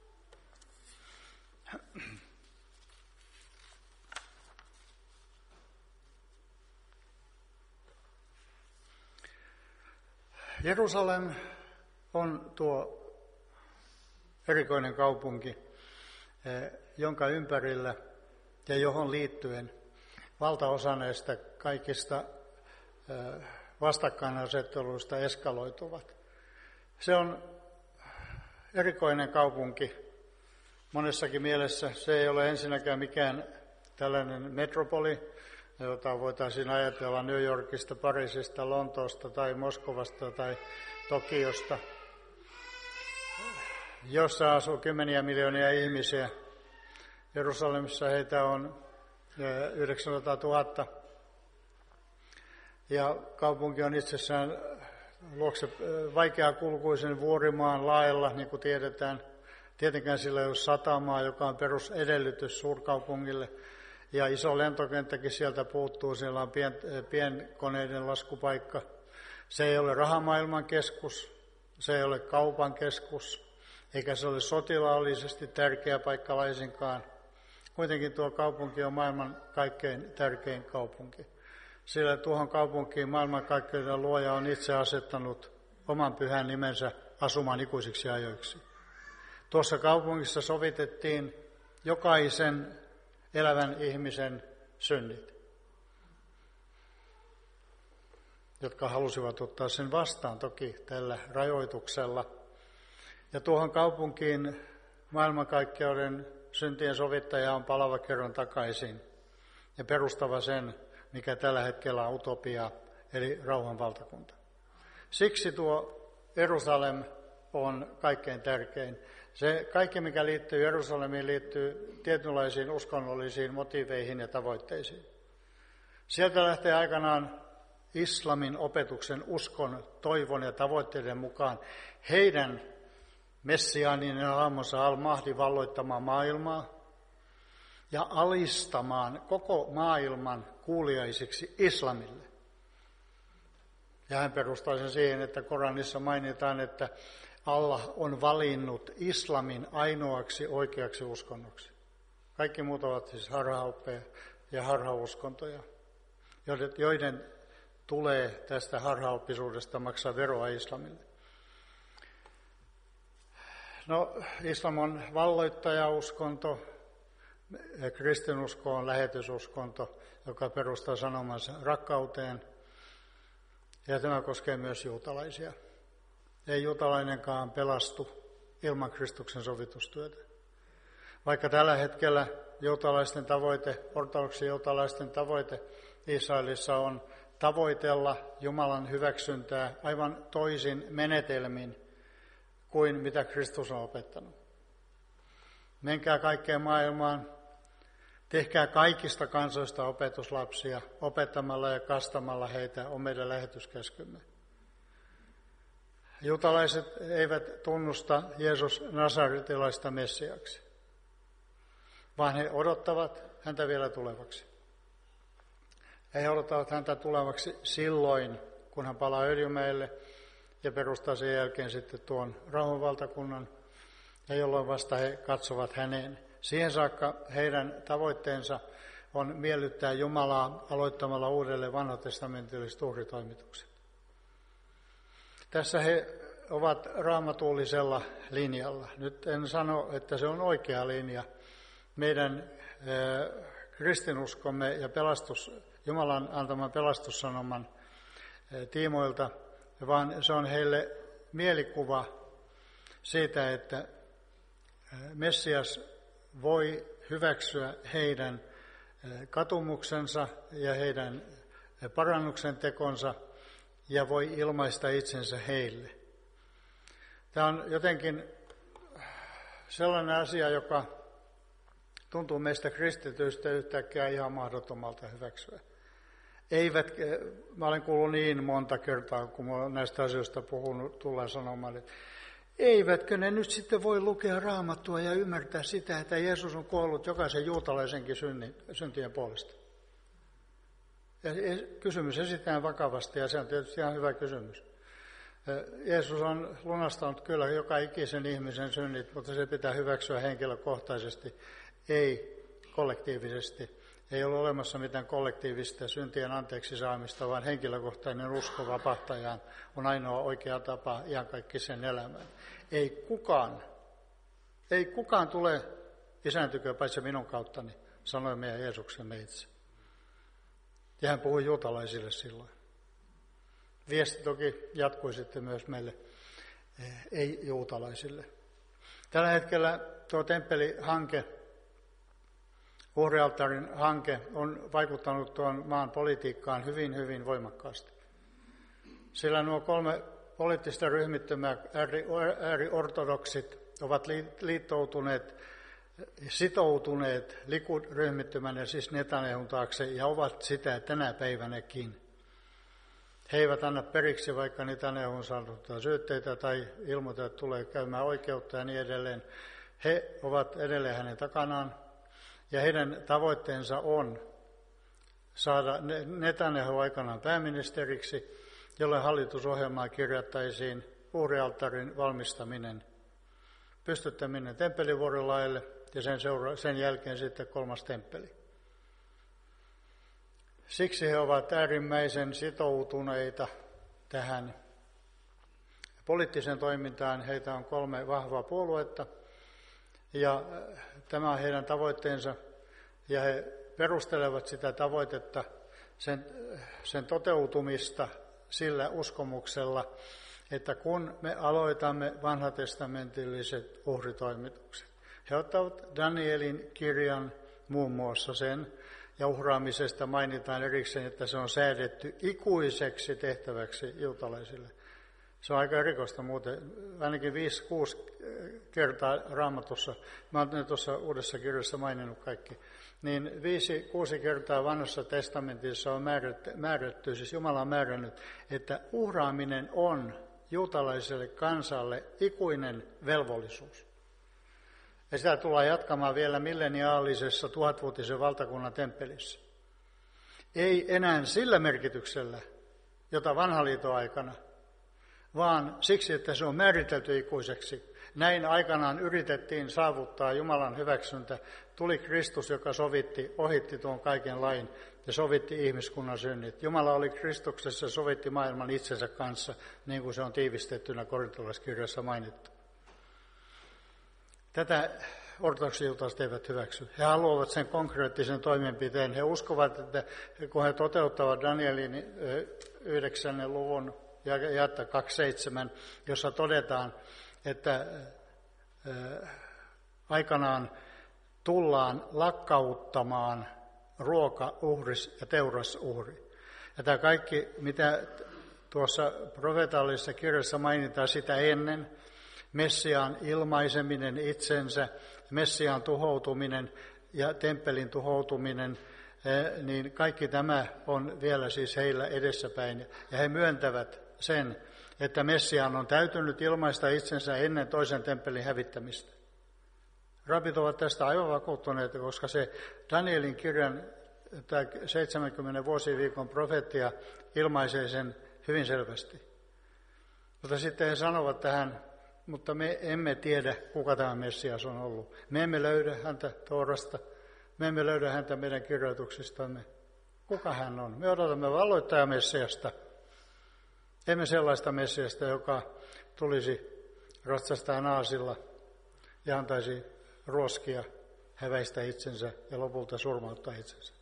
Jerusalem on tuo erikoinen kaupunki, jonka ympärillä ja johon liittyen valtaosa näistä kaikista vastakkainasetteluista eskaloituvat. Se on erikoinen kaupunki monessakin mielessä. Se ei ole ensinnäkään mikään tällainen metropoli, jota voitaisiin ajatella New Yorkista, Pariisista, Lontoosta tai Moskovasta tai Tokiosta, jossa asuu kymmeniä miljoonia ihmisiä. Jerusalemissa heitä on yhdeksänsataatuhatta. Ja kaupunki on itsessään luokse vaikeakulkuisen vuorimaan laella, niin kuin tiedetään. Tietenkään sillä ei ole satamaa, joka on perusedellytys suurkaupungille. Ja iso lentokenttäkin sieltä puuttuu, siellä on pien, pienkoneiden laskupaikka. Se ei ole rahamaailman keskus, se ei ole kaupan keskus, eikä se ole sotilaallisesti tärkeä paikka laisinkaan. Kuitenkin tuo kaupunki on maailman kaikkein tärkein kaupunki. Sillä tuohon kaupunkiin maailmankaikkeuden luoja on itse asettanut oman pyhän nimensä asumaan ikuisiksi ajoiksi. Tuossa kaupungissa sovitettiin jokaisen elävän ihmisen synnit, jotka halusivat ottaa sen vastaan toki tällä rajoituksella. Ja tuohon kaupunkiin maailmankaikkeuden syntien sovittaja on palava kerran takaisin ja perustava sen, mikä tällä hetkellä on utopia, eli rauhan valtakunta. Siksi tuo Jerusalem on kaikkein tärkein. Se kaikki, mikä liittyy Jerusalemiin, liittyy tietynlaisiin uskonnollisiin motiiveihin ja tavoitteisiin. Sieltä lähtee aikanaan islamin opetuksen, uskon, toivon ja tavoitteiden mukaan heidän messiaaninen hahmonsa al-Mahdi valloittamaan maailmaa ja alistamaan koko maailman kuuliaisiksi islamille. Ja hän perustaa sen siihen, että Koranissa mainitaan, että Allah on valinnut islamin ainoaksi oikeaksi uskonnoksi. Kaikki muut ovat siis harhaoppeja ja harhauskontoja, joiden tulee tästä harhaoppisuudesta maksaa veroa islamille. No, islam on valloittajauskonto, kristinusko on lähetysuskonto, joka perustaa sanomansa rakkauteen, ja tämä koskee myös juutalaisia. Ei juutalainenkaan pelastu ilman Kristuksen sovitustyötä. Vaikka tällä hetkellä juutalaisten tavoite, ortodoksien juutalaisten tavoite Israelissa on tavoitella Jumalan hyväksyntää aivan toisin menetelmin kuin mitä Kristus on opettanut. Menkää kaikkeen maailmaan, tehkää kaikista kansoista opetuslapsia, opettamalla ja kastamalla heitä on meidän lähetyskäskymme. Juutalaiset eivät tunnusta Jeesus nasaretilaista Messiaksi, vaan he odottavat häntä vielä tulevaksi. He odottavat häntä tulevaksi silloin, kun hän palaa Öljymäelle ja perustaa sen jälkeen sitten tuon rauhanvaltakunnan, ja jolloin vasta he katsovat häneen. Siihen saakka heidän tavoitteensa on miellyttää Jumalaa aloittamalla uudelleen vanhatestamentilliset uhritoimitukset. Tässä he ovat raamatullisella linjalla. Nyt en sano, että se on oikea linja. Meidän äh, kristinuskomme ja pelastus, Jumalan antaman pelastussanoman äh, tiimoilta, vaan se on heille mielikuva siitä, että äh, Messias voi hyväksyä heidän äh, katumuksensa ja heidän äh, parannuksen tekonsa, ja voi ilmaista itsensä heille. Tämä on jotenkin sellainen asia, joka tuntuu meistä kristityistä yhtäkkiä ihan mahdottomalta hyväksyä. Eivät, mä olen kuullut niin monta kertaa, kun mä olen näistä asioista puhunut, tullaan sanomaan, että eivätkö ne nyt sitten voi lukea Raamattua ja ymmärtää sitä, että Jeesus on kuollut jokaisen juutalaisenkin synnin, syntien puolesta. Ja kysymys esitetään vakavasti, ja se on tietysti ihan hyvä kysymys. Jeesus on lunastanut kyllä joka ikisen ihmisen synnit, mutta se pitää hyväksyä henkilökohtaisesti, ei kollektiivisesti. Ei ole olemassa mitään kollektiivista syntien anteeksi saamista, vaan henkilökohtainen usko vapahtajaan on ainoa oikea tapa iankaikkisen elämään. Ei kukaan, ei kukaan tule Isän tykö paitsi minun kauttani, sanoi meidän Jeesuksemme itse. Ja hän puhui juutalaisille silloin. Viesti toki jatkui sitten myös meille ei-juutalaisille. Tällä hetkellä tuo temppelihanke Uhrialttarin hanke on vaikuttanut tuon maan politiikkaan hyvin, hyvin voimakkaasti. Sillä nuo kolme poliittista ryhmittymää, ääriortodoksit, ovat liittoutuneet, sitoutuneet Likud-ryhmittymän ja siis Netanyahun taakse ja ovat sitä tänä päivänäkin. He eivät anna periksi, vaikka Netanyahu on saanut syytteitä tai ilmoittaa, että tulee käymään oikeutta ja niin edelleen. He ovat edelleen hänen takanaan ja heidän tavoitteensa on saada Netanyahu aikanaan pääministeriksi, jolloin hallitusohjelmaan kirjattaisiin uhrialttarin valmistaminen, pystyttäminen temppelivuorilaille ja sen, seura- sen jälkeen sitten kolmas temppeli. Siksi he ovat äärimmäisen sitoutuneita tähän poliittiseen toimintaan. Heitä on kolme vahvaa puoluetta ja tämä on heidän tavoitteensa ja he perustelevat sitä tavoitetta, sen, sen toteutumista sillä uskomuksella, että kun me aloitamme vanhatestamentilliset uhritoimitukset, he ottavat Danielin kirjan muun muassa sen, ja uhraamisesta mainitaan erikseen, että se on säädetty ikuiseksi tehtäväksi juutalaisille. Se on aika erikoista muuten, ainakin viisi, kuusi kertaa Raamatussa, mä olen tuossa uudessa kirjassa maininnut kaikki, niin viisi, kuusi kertaa vanhassa testamentissa on määrätty, määrätty, siis Jumala on määrännyt, että uhraaminen on juutalaiselle kansalle ikuinen velvollisuus. Ja sitä tullaan jatkamaan vielä milleniaalisessa tuhatvuotisen valtakunnan temppelissä. Ei enää sillä merkityksellä, jota vanhan liiton aikana, vaan siksi, että se on määritelty ikuiseksi. Näin aikanaan yritettiin saavuttaa Jumalan hyväksyntä. Tuli Kristus, joka sovitti, ohitti tuon kaiken lain ja sovitti ihmiskunnan synnit. Jumala oli Kristuksessa ja sovitti maailman itsensä kanssa, niin kuin se on tiivistettynä korintolaiskirjassa mainittu. Tätä ortodoksijuutalaiset eivät hyväksy. He haluavat sen konkreettisen toimenpiteen. He uskovat, että kun he toteuttavat Danielin yhdeksännen luvun jaetta kaksikymmentäseitsemän, jossa todetaan, että aikanaan tullaan lakkauttamaan ruoka, uhris ja teurasuhri. Ja tämä kaikki, mitä tuossa profeetallisessa kirjassa mainitaan sitä ennen, Messiaan ilmaiseminen itsensä, Messiaan tuhoutuminen ja temppelin tuhoutuminen, niin kaikki tämä on vielä siis heillä edessäpäin. Ja he myöntävät sen, että Messiaan on täytynyt ilmaista itsensä ennen toisen temppelin hävittämistä. Rabit ovat tästä aivan vakuuttuneita, koska se Danielin kirjan tämä seitsemänkymmenen vuosiviikon profeettia ilmaisee sen hyvin selvästi. Mutta sitten he sanovat tähän, mutta me emme tiedä, kuka tämä Messias on ollut. Me emme löydä häntä Toorasta, me emme löydä häntä meidän kirjoituksistamme. Kuka hän on? Me odotamme valloittaja Messiasta. Emme sellaista Messiasta, joka tulisi ratsastaa naasilla ja antaisi ruoskia, häväistä itsensä ja lopulta surmauttaa itsensä.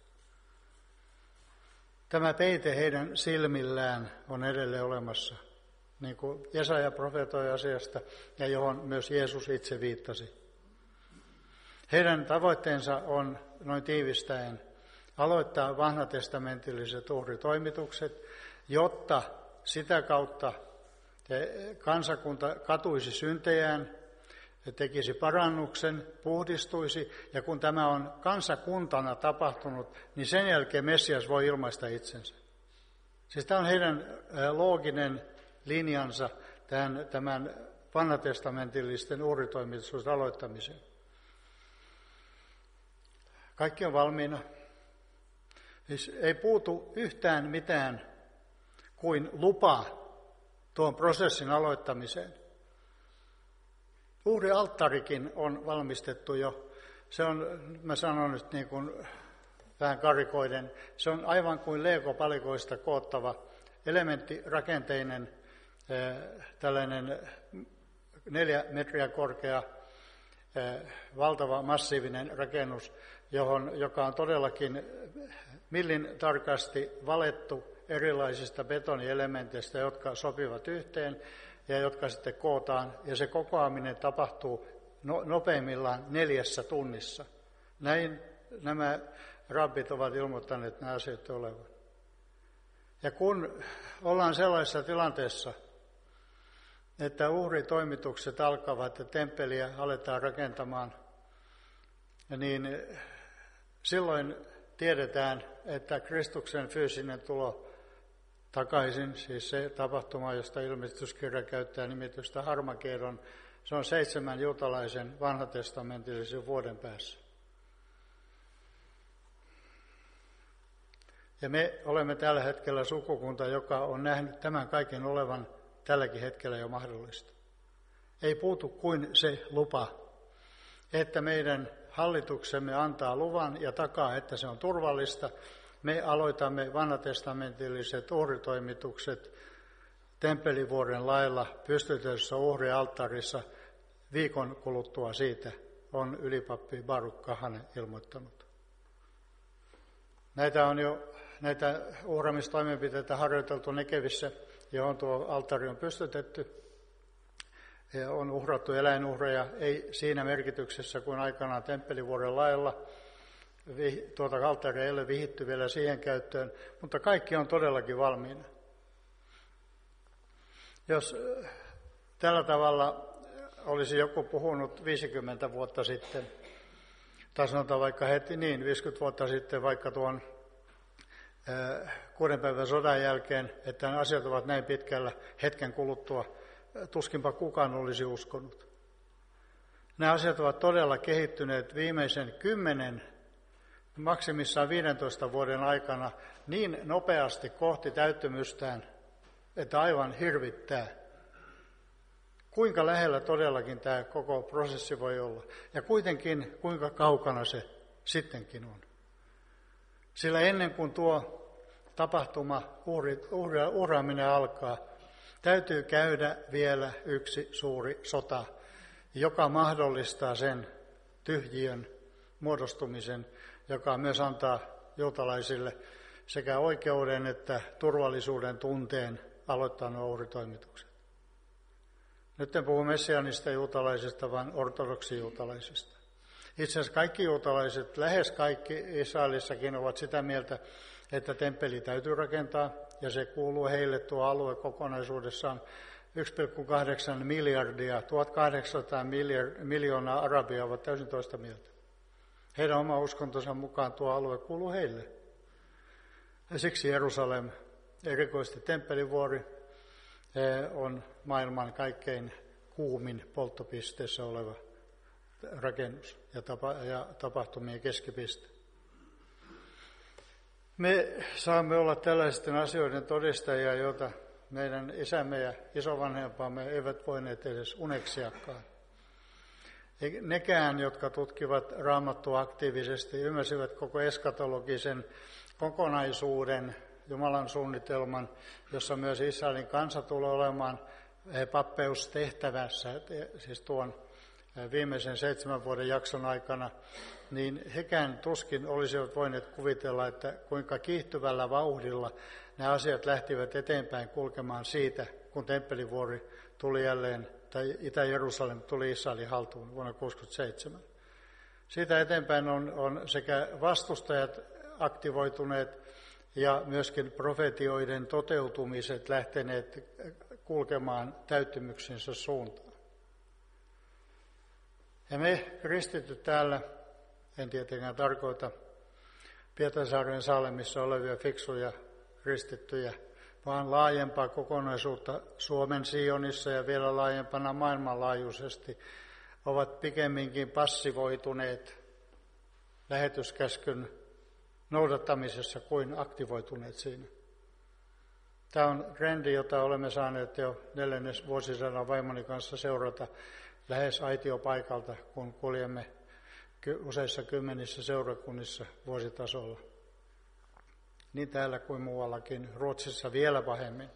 Tämä peite heidän silmillään on edelleen olemassa, niin kuin Jesaja profetoi asiasta ja johon myös Jeesus itse viittasi. Heidän tavoitteensa on noin tiivistäen aloittaa vanhatestamentilliset uhritoimitukset, jotta sitä kautta kansakunta katuisi syntejään, tekisi parannuksen, puhdistuisi, ja kun tämä on kansakuntana tapahtunut, niin sen jälkeen Messias voi ilmaista itsensä. Siis tämä on heidän looginen linjansa tämän, tämän vanhatestamentillisten uhritoimitusten aloittamiseen. Kaikki on valmiina. Siis ei puutu yhtään mitään kuin lupa tuon prosessin aloittamiseen. Uhrialttarikin on valmistettu jo. Se on, mä sanon nyt niin kuin vähän karikoiden, se on aivan kuin Lego-palikoista koottava elementtirakenteinen tällainen neljä metriä korkea, valtava massiivinen rakennus, johon, joka on todellakin millin tarkasti valettu erilaisista betonielementeistä, jotka sopivat yhteen ja jotka sitten kootaan, ja se kokoaminen tapahtuu no, nopeimmillaan neljässä tunnissa. Näin nämä rabbit ovat ilmoittaneet nämä asiat olevan. Ja kun ollaan sellaisessa tilanteessa, että uhritoimitukset alkavat ja temppeliä aletaan rakentamaan, niin silloin tiedetään, että Kristuksen fyysinen tulo takaisin, siis se tapahtuma, josta ilmestyskirja käyttää nimitystä Harmageddon, se on seitsemän juutalaisen vanhatestamentillisen vuoden päässä. Ja me olemme tällä hetkellä sukukunta, joka on nähnyt tämän kaiken olevan tälläkin hetkellä jo mahdollista. Ei puutu kuin se lupa, että meidän hallituksemme antaa luvan ja takaa, että se on turvallista. Me aloitamme vanhatestamentilliset uhritoimitukset temppelivuoden lailla pystytetyssä uhrialttarissa viikon kuluttua siitä, on ylipappi Baruch Kahane ilmoittanut. Näitä on jo näitä uhramistoimenpiteitä harjoiteltu Negevissä, johon tuo alttari on pystytetty. Ja on uhrattu eläinuhreja, ei siinä merkityksessä kuin aikanaan temppelivuoden lailla. Tuota alttaria ei ole vihitty vielä siihen käyttöön, mutta kaikki on todellakin valmiina. Jos tällä tavalla olisi joku puhunut viisikymmentä vuotta sitten, tai sanotaan vaikka heti niin, viisikymmentä vuotta sitten vaikka tuon kuuden päivän sodan jälkeen, että nämä asiat ovat näin pitkällä hetken kuluttua, tuskinpa kukaan olisi uskonut. Nämä asiat ovat todella kehittyneet viimeisen kymmenen, maksimissaan viidentoista vuoden aikana niin nopeasti kohti täyttymystään, että aivan hirvittää, kuinka lähellä todellakin tämä koko prosessi voi olla. Ja kuitenkin kuinka kaukana se sittenkin on. Sillä ennen kuin tuo tapahtuma, uhri, uhri, uhraaminen alkaa, täytyy käydä vielä yksi suuri sota, joka mahdollistaa sen tyhjiön muodostumisen, joka myös antaa juutalaisille sekä oikeuden että turvallisuuden tunteen aloittaa nuo uhritoimitukset. Nyt en puhu messiaanista juutalaisista, vaan ortodoksijuutalaisista. Itse asiassa kaikki juutalaiset, lähes kaikki Israelissakin ovat sitä mieltä, että temppeli täytyy rakentaa, ja se kuuluu heille tuo alue kokonaisuudessaan yksi pilkku kahdeksan miljardia, tuhatkahdeksansataa miljoonaa arabia ovat täysin toista mieltä. Heidän oma uskontonsa mukaan tuo alue kuuluu heille. Ja siksi Jerusalem, erikoisesti temppelivuori, on maailman kaikkein kuumin polttopisteessä oleva rakennus ja, tapa, ja tapahtumien keskipiste. Me saamme olla tällaisten asioiden todistajia, joita meidän isämme ja isovanhempamme eivät voineet edes uneksiakaan. Nekään, jotka tutkivat Raamattua aktiivisesti, ymmärsivät koko eskatologisen kokonaisuuden, Jumalan suunnitelman, jossa myös Israelin kansa tulee olemaan pappeustehtävässä, siis tuon viimeisen seitsemän vuoden jakson aikana, niin hekään tuskin olisivat voineet kuvitella, että kuinka kiihtyvällä vauhdilla nämä asiat lähtivät eteenpäin kulkemaan siitä, kun temppelivuori tuli jälleen, tai Itä-Jerusalem tuli Israelin haltuun vuonna tuhatyhdeksänsataakuusikymmentäseitsemän. Siitä eteenpäin on, on sekä vastustajat aktivoituneet ja myöskin profetioiden toteutumiset lähteneet kulkemaan täyttymyksensä suuntaan. Ja me kristityt täällä, en tietenkään tarkoita Pietarsaaren Saalemissa olevia fiksuja kristittyjä, vaan laajempaa kokonaisuutta Suomen Sionissa ja vielä laajempana maailmanlaajuisesti, ovat pikemminkin passivoituneet lähetyskäskyn noudattamisessa kuin aktivoituneet siinä. Tämä on trendi, jota olemme saaneet jo neljännes vuosisadan vaimoni kanssa seurata lähes aitiopaikalta, kun kuljemme useissa kymmenissä seurakunnissa vuositasolla. Niin täällä kuin muuallakin, Ruotsissa vielä pahemmin.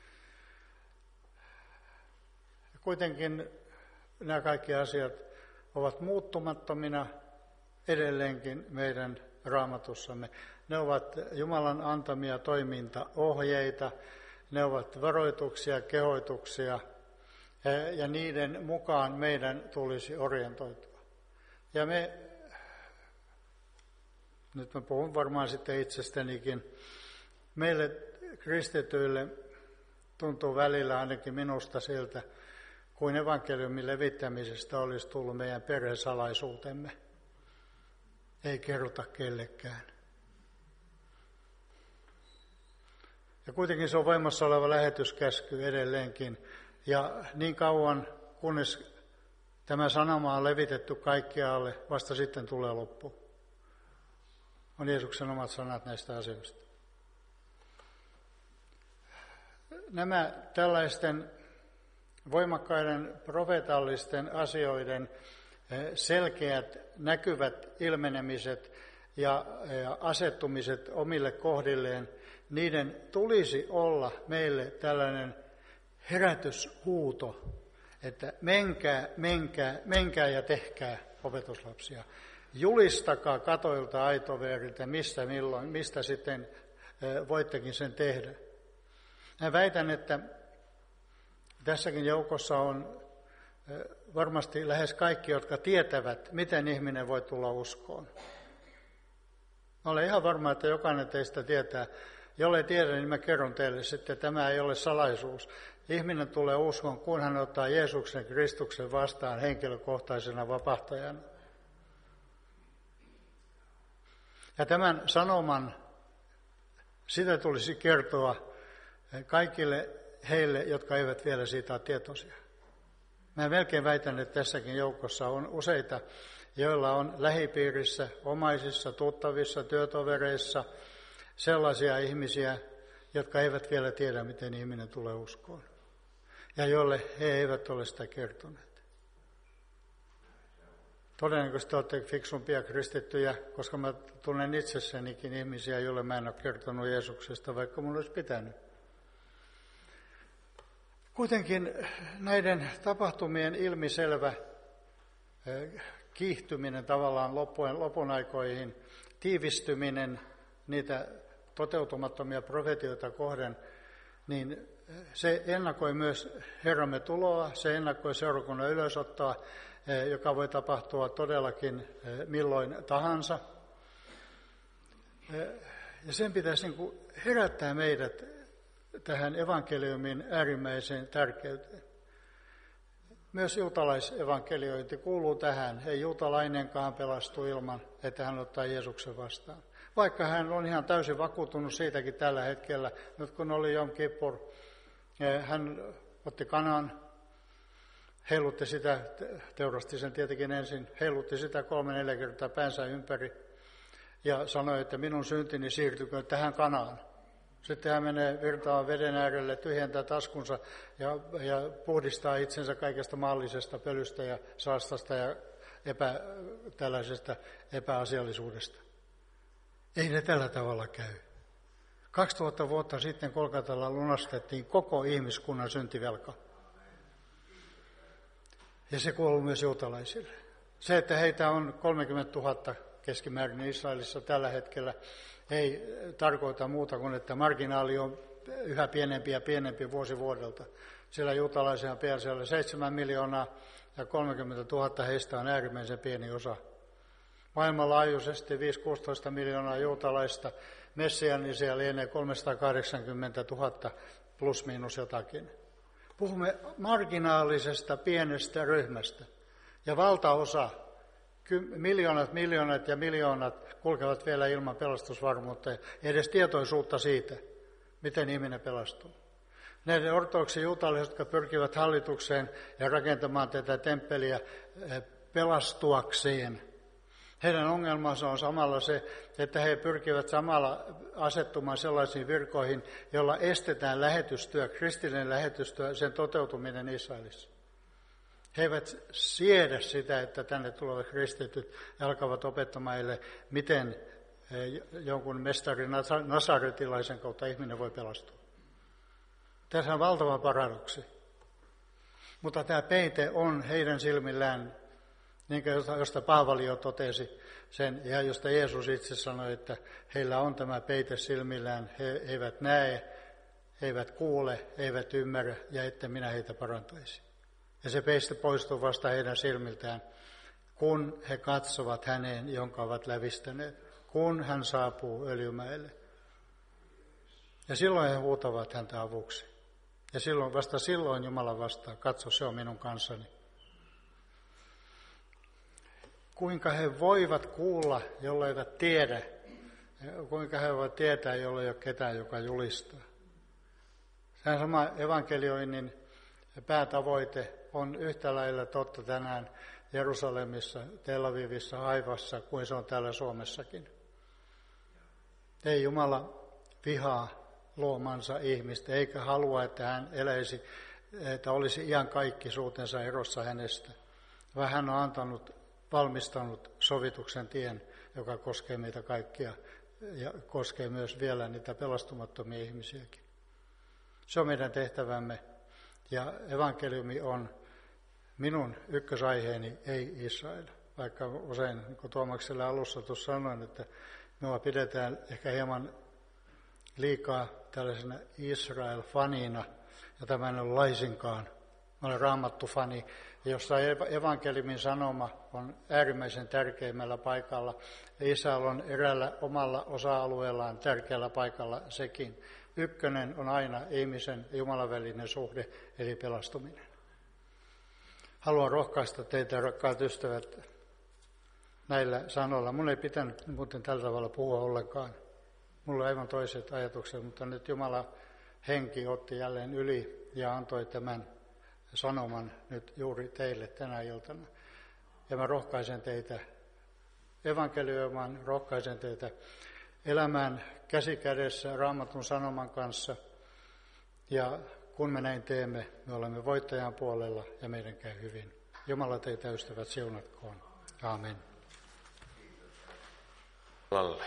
Kuitenkin nämä kaikki asiat ovat muuttumattomina edelleenkin meidän Raamatussamme. Ne ovat Jumalan antamia toimintaohjeita, ne ovat varoituksia, kehoituksia, ja niiden mukaan meidän tulisi orientoitua. Ja me nyt mä puhun varmaan sitten itsestänikin, meille kristityille tuntuu välillä ainakin minusta siltä, kuin evankeliumin levittämisestä olisi tullut meidän perhesalaisuutemme. Ei kerrota kellekään. Ja kuitenkin se on voimassa oleva lähetyskäsky edelleenkin. Ja niin kauan, kunnes tämä sanoma on levitetty kaikkialle, vasta sitten tulee loppu. On Jeesuksen omat sanat näistä asioista. Nämä tällaisten voimakkaiden profeetallisten asioiden selkeät näkyvät ilmenemiset ja asettumiset omille kohdilleen, niiden tulisi olla meille tällainen herätyshuuto, että menkää, menkää, menkää ja tehkää opetuslapsia. Julistakaa katoilta aitoveriltä, mistä, milloin, mistä sitten voittekin sen tehdä. Mä väitän, että tässäkin joukossa on varmasti lähes kaikki, jotka tietävät, miten ihminen voi tulla uskoon. Mä olen ihan varma, että jokainen teistä tietää. Jollei tiedä, niin mä kerron teille sitten, että tämä ei ole salaisuus. Ihminen tulee uskoon, kun hän ottaa Jeesuksen Kristuksen vastaan henkilökohtaisena vapahtajana. Ja tämän sanoman, sitä tulisi kertoa kaikille heille, jotka eivät vielä siitä ole tietoisia. Mä melkein väitän, että tässäkin joukossa on useita, joilla on lähipiirissä, omaisissa, tuttavissa, työtovereissa sellaisia ihmisiä, jotka eivät vielä tiedä, miten ihminen tulee uskoon. Ja joille he eivät ole sitä kertoneet. Todennäköisesti olette fiksumpia kristittyjä, koska mä tunnen itsessänikin ihmisiä, joille mä en ole kertonut Jeesuksesta, vaikka mun olisi pitänyt. Kuitenkin näiden tapahtumien ilmiselvä kiihtyminen tavallaan lopun, lopun aikoihin, tiivistyminen niitä toteutumattomia profetioita kohden, niin se ennakoi myös Herramme tuloa, se ennakoi seurakunnan ylösottoa, joka voi tapahtua todellakin milloin tahansa. Ja sen pitäisi niin kuin herättää meidät tähän evankeliumin äärimmäiseen tärkeyteen. Myös juutalaisevankeliointi kuuluu tähän. Ei juutalainenkaan pelastu ilman, että hän ottaa Jeesuksen vastaan. Vaikka hän on ihan täysin vakuuttunut siitäkin tällä hetkellä, nyt kun oli Jom Kippur, hän otti kanan, heilutti sitä, teurasti sen tietenkin ensin, heilutti sitä kolme neljä kertaa päänsä ympäri ja sanoi, että minun syntini siirtykö tähän kanaan. Sitten hän menee virtaavan veden äärelle, tyhjentää taskunsa ja, ja puhdistaa itsensä kaikesta maallisesta pölystä ja saastasta ja epä, tällaisesta epäasiallisuudesta. Ei ne tällä tavalla käy. kaksituhatta vuotta sitten Kolkatalla lunastettiin koko ihmiskunnan syntivelka. Ja se kuuluu myös juutalaisille. Se, että heitä on kolmekymmentätuhatta keskimäärin Israelissa tällä hetkellä, ei tarkoita muuta kuin, että marginaali on yhä pienempi ja pienempi vuosi vuodelta. Siellä juutalaisia on pian siellä seitsemän miljoonaa ja kolmekymmentätuhatta heistä on äärimmäisen pieni osa. Maailmanlaajuisesti viisi kuusitoista miljoonaa juutalaista, messianisia lienee kolmesataakahdeksankymmentätuhatta plus miinus jotakin. Puhumme marginaalisesta pienestä ryhmästä ja valtaosa, miljoonat, miljoonat ja miljoonat kulkevat vielä ilman pelastusvarmuutta ja edes tietoisuutta siitä, miten ihminen pelastuu. Näiden ortodoksien juutalaiset, jotka pyrkivät hallitukseen ja rakentamaan tätä temppeliä pelastuakseen, heidän ongelmansa on samalla se, että he pyrkivät samalla asettumaan sellaisiin virkoihin, joilla estetään lähetystyö, kristillinen lähetystyö, sen toteutuminen Israelissa. He eivät siedä sitä, että tänne tulevat kristityt ja alkavat opettamaan heille, miten jonkun mestari nasaretilaisen kautta ihminen voi pelastua. Tässä on valtava paradoksi. Mutta tämä peite on heidän silmillään, niin kuin josta Paavali jo totesi sen, ja josta Jeesus itse sanoi, että heillä on tämä peite silmillään, he eivät näe, he eivät kuule, he eivät ymmärrä, ja että minä heitä parantaisi. Ja se peiste poistuu vasta heidän silmiltään, kun he katsovat häneen, jonka ovat lävistäneet. kun hän saapuu Öljymäelle. Ja silloin he huutavat häntä avuksi. Ja silloin, vasta silloin Jumala vastaa, katso, se on minun kansani. Kuinka he voivat kuulla, jolleivät tiedä. Kuinka he voivat tietää, jollei ole ketään, joka julistaa. Tämä sama evankelioinnin päätavoite on yhtä lailla totta tänään Jerusalemissa, Tel Avivissa, Haivassa, kuin se on täällä Suomessakin. Ei Jumala vihaa luomansa ihmistä, eikä halua, että hän eläisi, että olisi iankaikkisuutensa erossa hänestä, vaan hän on antanut, valmistanut sovituksen tien, joka koskee meitä kaikkia ja koskee myös vielä niitä pelastumattomia ihmisiäkin. Se on meidän tehtävämme, ja evankeliumi on minun ykkösaiheeni, ei Israel. Vaikka usein, niin kuin Tuomakselle alussa tuossa sanoin, että minua pidetään ehkä hieman liikaa tällaisena Israel-fanina, ja tämä en ole laisinkaan. Mä olen raamattu-fani, jossa evankeliumin sanoma on äärimmäisen tärkeimmällä paikalla. Israel on eräällä omalla osa-alueellaan tärkeällä paikalla sekin. Ykkönen on aina ihmisen ja Jumalan välinen suhde, eli pelastuminen. Haluan rohkaista teitä, rakkaat ystävät, näillä sanoilla. Mun ei pitänyt muuten tällä tavalla puhua ollenkaan. Mulla on aivan toiset ajatukset, mutta nyt Jumala henki otti jälleen yli ja antoi tämän sanoman nyt juuri teille tänä iltana. Ja mä rohkaisen teitä evankelioimaan, rohkaisen teitä elämään käsi kädessä Raamatun sanoman kanssa. Ja kun me näin teemme, me olemme voittajan puolella ja meidän käy hyvin. Jumala teitä ystävät siunatkoon. Aamen. Lalle.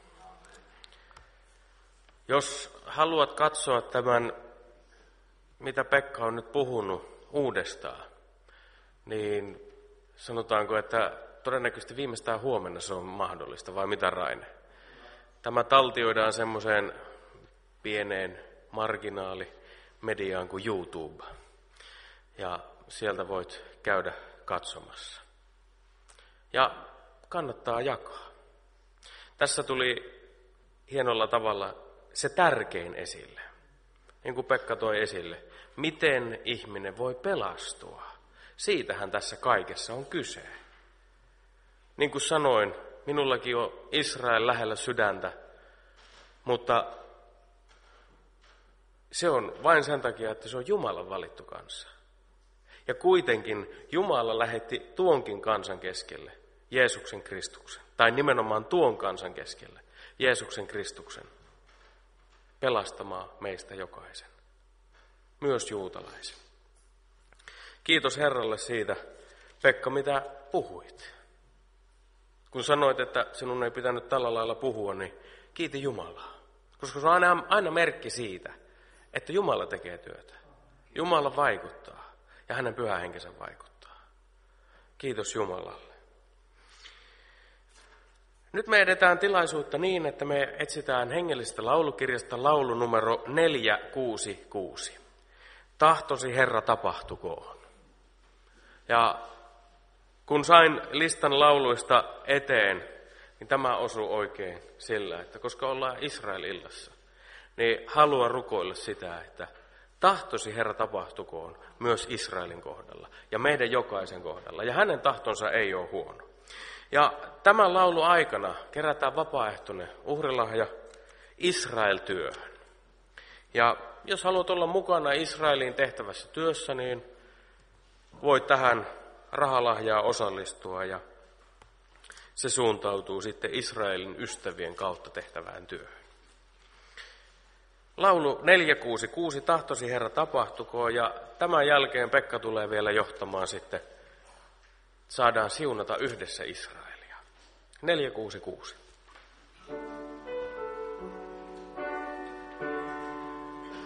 Jos haluat katsoa tämän, mitä Pekka on nyt puhunut uudestaan, niin sanotaanko, että todennäköisesti viimeistään huomenna se on mahdollista, vai mitä Raine? Tämä taltioidaan semmoiseen pieneen marginaalimediaan kuin YouTube, ja sieltä voit käydä katsomassa. Ja kannattaa jakaa. Tässä tuli hienolla tavalla se tärkein esille, niin kuin Pekka toi esille, miten ihminen voi pelastua. Siitähän tässä kaikessa on kyse. Niin kuin sanoin, minullakin on Israel lähellä sydäntä, mutta se on vain sen takia, että se on Jumalan valittu kansa. Ja kuitenkin Jumala lähetti tuonkin kansan keskelle Jeesuksen Kristuksen, tai nimenomaan tuon kansan keskelle Jeesuksen Kristuksen, pelastamaan meistä jokaisen, myös juutalaisen. Kiitos Herralle siitä, Pekka, mitä puhuit. Kun sanoit, että sinun ei pitänyt tällä lailla puhua, niin kiiti Jumalaa. Koska se on aina, aina merkki siitä, että Jumala tekee työtä. Jumala vaikuttaa ja hänen pyhä henkensä vaikuttaa. Kiitos Jumalalle. Nyt me edetään tilaisuutta niin, että me etsitään hengellisestä laulukirjasta laulu numero neljä kuusi kuusi. Tahtosi Herra tapahtukoon. Ja kun sain listan lauluista eteen, niin tämä osui oikein sillä, että koska ollaan Israel-illassa, niin haluan rukoilla sitä, että tahtosi Herra tapahtukoon myös Israelin kohdalla ja meidän jokaisen kohdalla. Ja hänen tahtonsa ei ole huono. Ja tämän laulun aikana kerätään vapaaehtoinen uhrilahja Israel-työhön. Ja jos haluat olla mukana Israelin tehtävässä työssä, niin voit tähän rahalahjaa osallistua ja se suuntautuu sitten Israelin ystävien kautta tehtävään työhön. Laulu neljä kuusi kuusi, tahtosi Herra tapahtukoon, ja tämän jälkeen Pekka tulee vielä johtamaan sitten, saadaan siunata yhdessä Israelia. neljä kuusi kuusi.